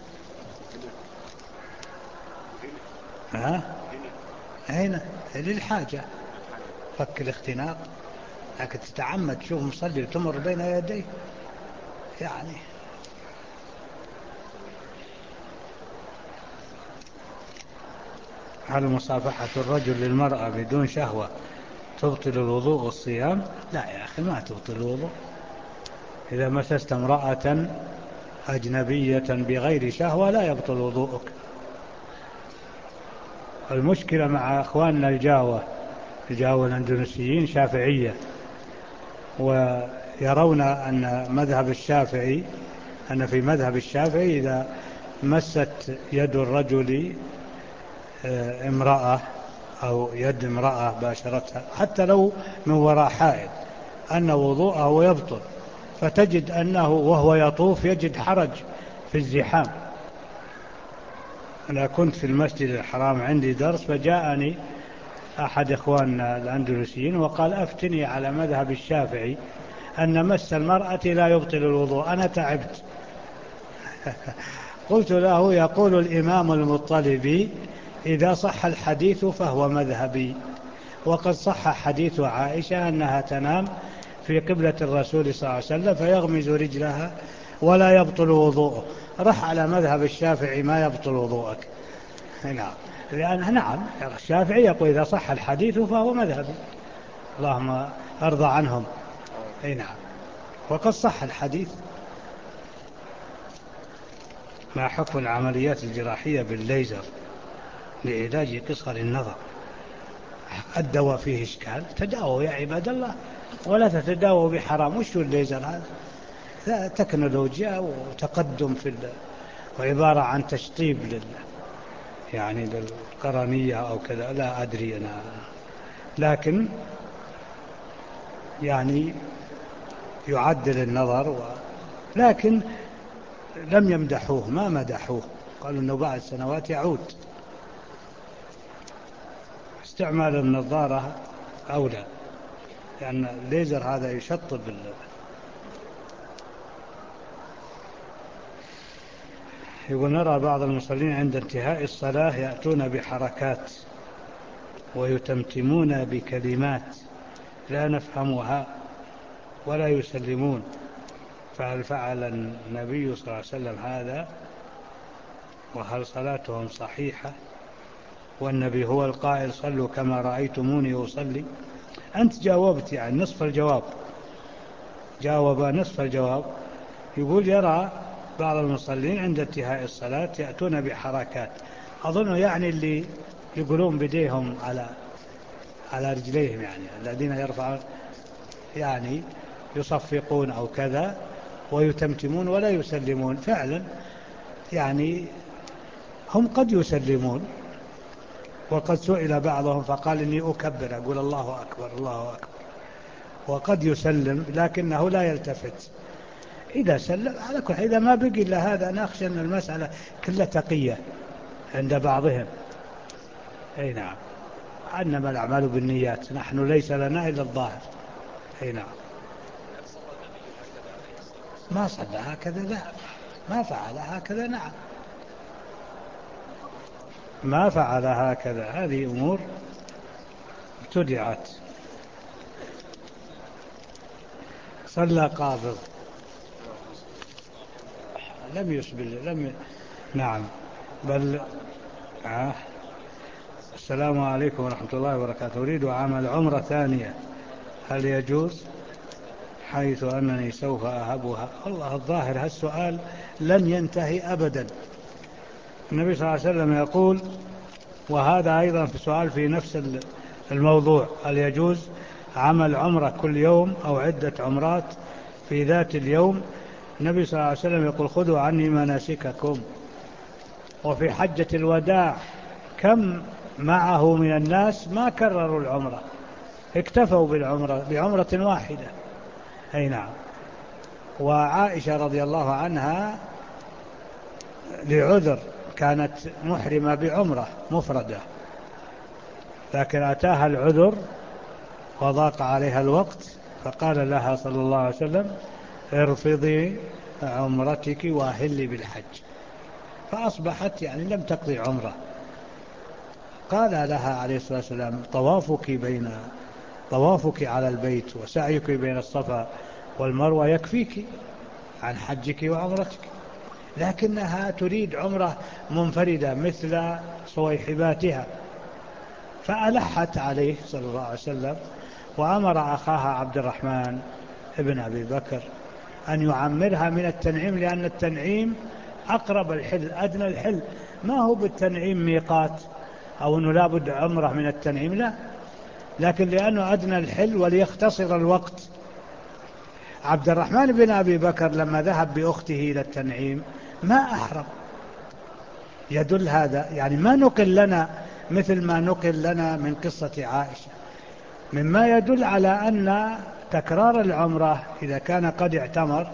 ها هنا للحاجة، فك الاختناق، لكن تتعمد تشوف مصلي وتمر بين يديه يعني. هل مصافحة الرجل للمرأة بدون شهوة تبطل الوضوء والصيام؟ لا يا أخي، ما تبطل الوضوء. إذا مسست امرأة أجنبية بغير شهوة لا يبطل وضوءك. المشكلة مع أخواننا الجاوة الجاوة الأندونيسيين شافعية، ويرون أن مذهب الشافعي أن في مذهب الشافعي إذا مست يد الرجل امرأة أو يد امرأة باشرتها حتى لو من وراء حائط أن وضوءه يبطل. فتجد أنه وهو يطوف يجد حرج في الزحام. أنا كنت في المسجد الحرام عندي درس، فجاءني أحد إخواننا الأندلسيين وقال أفتني على مذهب الشافعي أن مس المرأة لا يبطل الوضوء. أنا تعبت. قلت له يقول الإمام المطلبي إذا صح الحديث فهو مذهبي، وقد صح حديث عائشة أنها تنام في قبلة الرسول صلى الله عليه وسلم فيغمز رجلها ولا يبطل وضوءه. رح على مذهب الشافعي ما يبطل وضوءك. نعم، لأن نعم الشافعي يقول إذا صح الحديث فهو مذهبي، اللهم أرضى عنهم. أي نعم، وقد صح الحديث. ما حكم العمليات الجراحية بالليزر لعلاج قصر النظر؟ الدواء فيه إشكال، تداووا يا عباد الله ولا تتداووا بحرام. وش الليزر هذا؟ تكنولوجيا وتقدم في ال... وعبارة عن تشطيب لل... يعني للقرنية أو كذا، لا أدري أنا، لكن يعني يعدل النظر و... لكن لم يمدحوه، ما مدحوه، قالوا أنه بعد سنوات يعود. استعمال النظارة أولى، لأن الليزر هذا يشطب ال... يقول نرى بعض المصلين عند انتهاء الصلاة يأتون بحركات ويتمتمون بكلمات لا نفهمها ولا يسلمون، فهل فعل النبي صلى الله عليه وسلم هذا؟ وهل صلاتهم صحيحة؟ والنبي هو القائل صلوا كما رأيتموني أصلي. أنت جاوبت يعني نصف الجواب، جاوب نصف الجواب. يقول يرى بعض المصلين عند انتهاء الصلاة يأتون بحركات، أظن يعني اللي يقولون بديهم على على رجليهم، يعني الذين يرفعون يعني يصفقون أو كذا ويتمتمون ولا يسلمون. فعلا يعني هم قد يسلمون، وقد سئل بعضهم فقال إني أكبر، أقول الله أكبر الله أكبر، وقد يسلم لكنه لا يلتفت. إذا سلم على كل حال، إذا ما بقي إلا هذا نخشى أن المسألة كلها تقية عند بعضهم. أي نعم، إنما الأعمال بالنيات، نحن ليس لنا إلا الظاهر. أي نعم. ما صلى هكذا، لا ما فعل هكذا. نعم ما فعل هكذا، هذه أمور ابتدعت. صلى قابض لم يسبل لم ي... نعم بل آه. السلام عليكم ورحمة الله وبركاته، أريد عمل عمرة ثانية، هل يجوز؟ حيث أنني سوف أهبها. الله الظاهر هالسؤال لن ينتهي أبدا. النبي صلى الله عليه وسلم يقول، وهذا أيضا في سؤال في نفس الموضوع، هل يجوز عمل عمرة كل يوم أو عدة عمرات في ذات اليوم؟ النبي صلى الله عليه وسلم يقول خذوا عني مناسككم. وفي حجة الوداع كم معه من الناس ما كرروا العمرة، اكتفوا بالعمرة بعمرة واحدة. أي نعم. وعائشة رضي الله عنها لعذر كانت محرمة بعمرة مفردة، لكن أتاها العذر وضاق عليها الوقت، فقال لها صلى الله عليه وسلم ارفضي عمرتك واهلي بالحج، فأصبحت يعني لم تقضي عمرة. قال لها عليه الصلاة والسلام طوافك بين طوافك على البيت وسعيك بين الصفا والمروة يكفيك عن حجك وعمرتك، لكنها تريد عمرة منفردة مثل صويحباتها، فألحت عليه صلى الله عليه وسلم، وأمر أخاها عبد الرحمن ابن أبي بكر أن يعمرها من التنعيم، لأن التنعيم أقرب الحل أدنى الحل، ما هو بالتنعيم ميقات أو أنه لابد عمره من التنعيم، لا، لكن لأنه أدنى الحل وليختصر الوقت. عبد الرحمن بن أبي بكر لما ذهب بأخته إلى التنعيم ما أحرم. يدل هذا يعني ما نقل لنا مثل ما نقل لنا من قصة عائشة، مما يدل على أن تكرار العمرة إذا كان قد اعتمر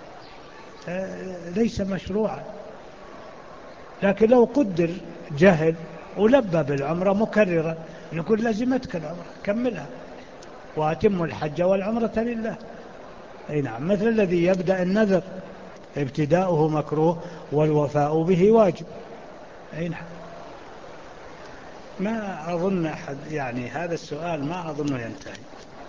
ليس مشروعا. لكن لو قدر جهل ولبى بالعمرة مكررا نقول لازمتك العمرة كملها وأتم الحج والعمرة لله. أي نعم، مثل الذي يبدأ النذر ابتداؤه مكروه والوفاء به واجب. أي نعم. ما أظن أحد يعني هذا السؤال ما أظنه ينتهي.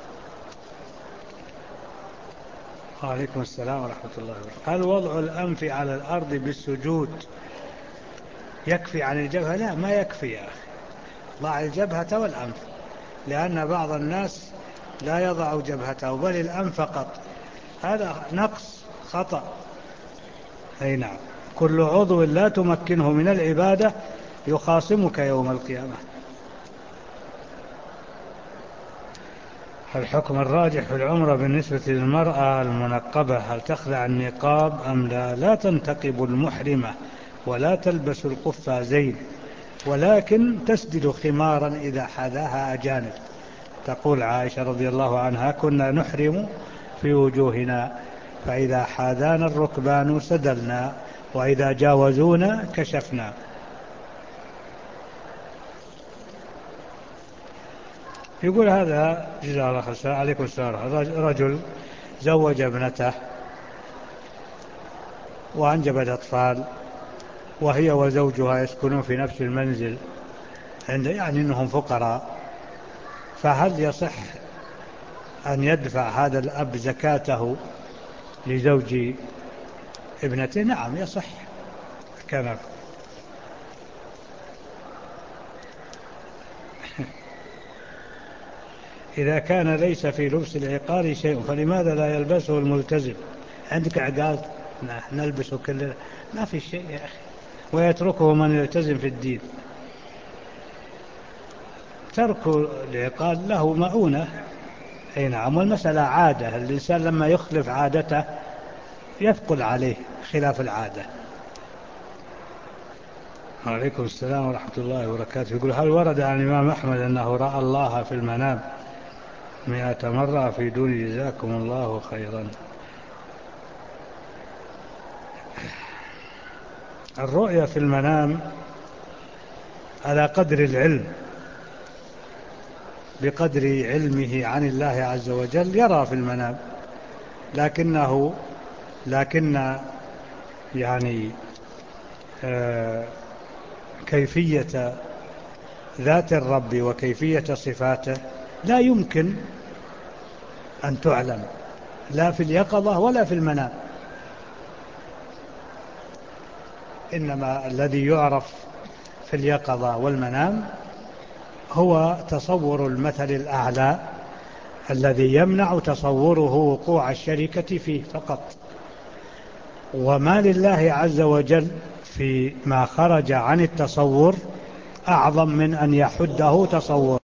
وعليكم السلام ورحمة الله وبركاته. هل وضع الأنف على الأرض بالسجود يكفي عن الجبهة؟ لا، ما يكفي يا أخي، ضع الجبهة والأنف، لأن بعض الناس لا يضع جبهته بل الأنف فقط، هذا نقص خطأ. أي نعم. كل عضو لا تمكنه من العبادة يخاصمك يوم القيامة. الحكم الراجح في العمرة بالنسبة للمرأة المنقبة، هل تخلع النقاب أم لا؟ لا تنتقب المحرمة ولا تلبس القفازين، ولكن تسدل خمارا إذا حذاها أجانب. تقول عائشة رضي الله عنها كنا نحرم في وجوهنا، فإذا حاذانا الركبان سدلنا، وإذا جاوزونا كشفنا. يقول هذا جزاه الله خير عليكم السلام، رجل زوج ابنته وأنجبت أطفال وهي وزوجها يسكنون في نفس المنزل، عند يعني أنهم فقراء، فهل يصح أن يدفع هذا الأب زكاته لزوج ابنته؟ نعم يصح. كان إذا كان ليس في لبس العقال شيء فلماذا لا يلبسه الملتزم؟ عندك عقال نلبسه كلنا، ما في شيء يا أخي، ويتركه من يلتزم في الدين. ترك العقال له مؤونة. أي نعم. والمسألة عادة، الإنسان لما يخلف عادته يثقل عليه خلاف العادة. وعليكم السلام ورحمة الله وبركاته. يقول: هل ورد عن الإمام أحمد أنه رأى الله في المنام مئة مرة في دون جزاكم الله خيرا؟ الرؤيا في المنام على قدر العلم، بقدر علمه عن الله عز وجل يرى في المنام، لكنه لكن يعني آه كيفية ذات الرب وكيفية صفاته لا يمكن أن تعلم، لا في اليقظة ولا في المنام. إنما الذي يعرف في اليقظة والمنام هو تصور المثل الأعلى الذي يمنع تصوره وقوع الشركة فيه فقط. وما لله عز وجل في ما خرج عن التصور أعظم من أن يحده تصور.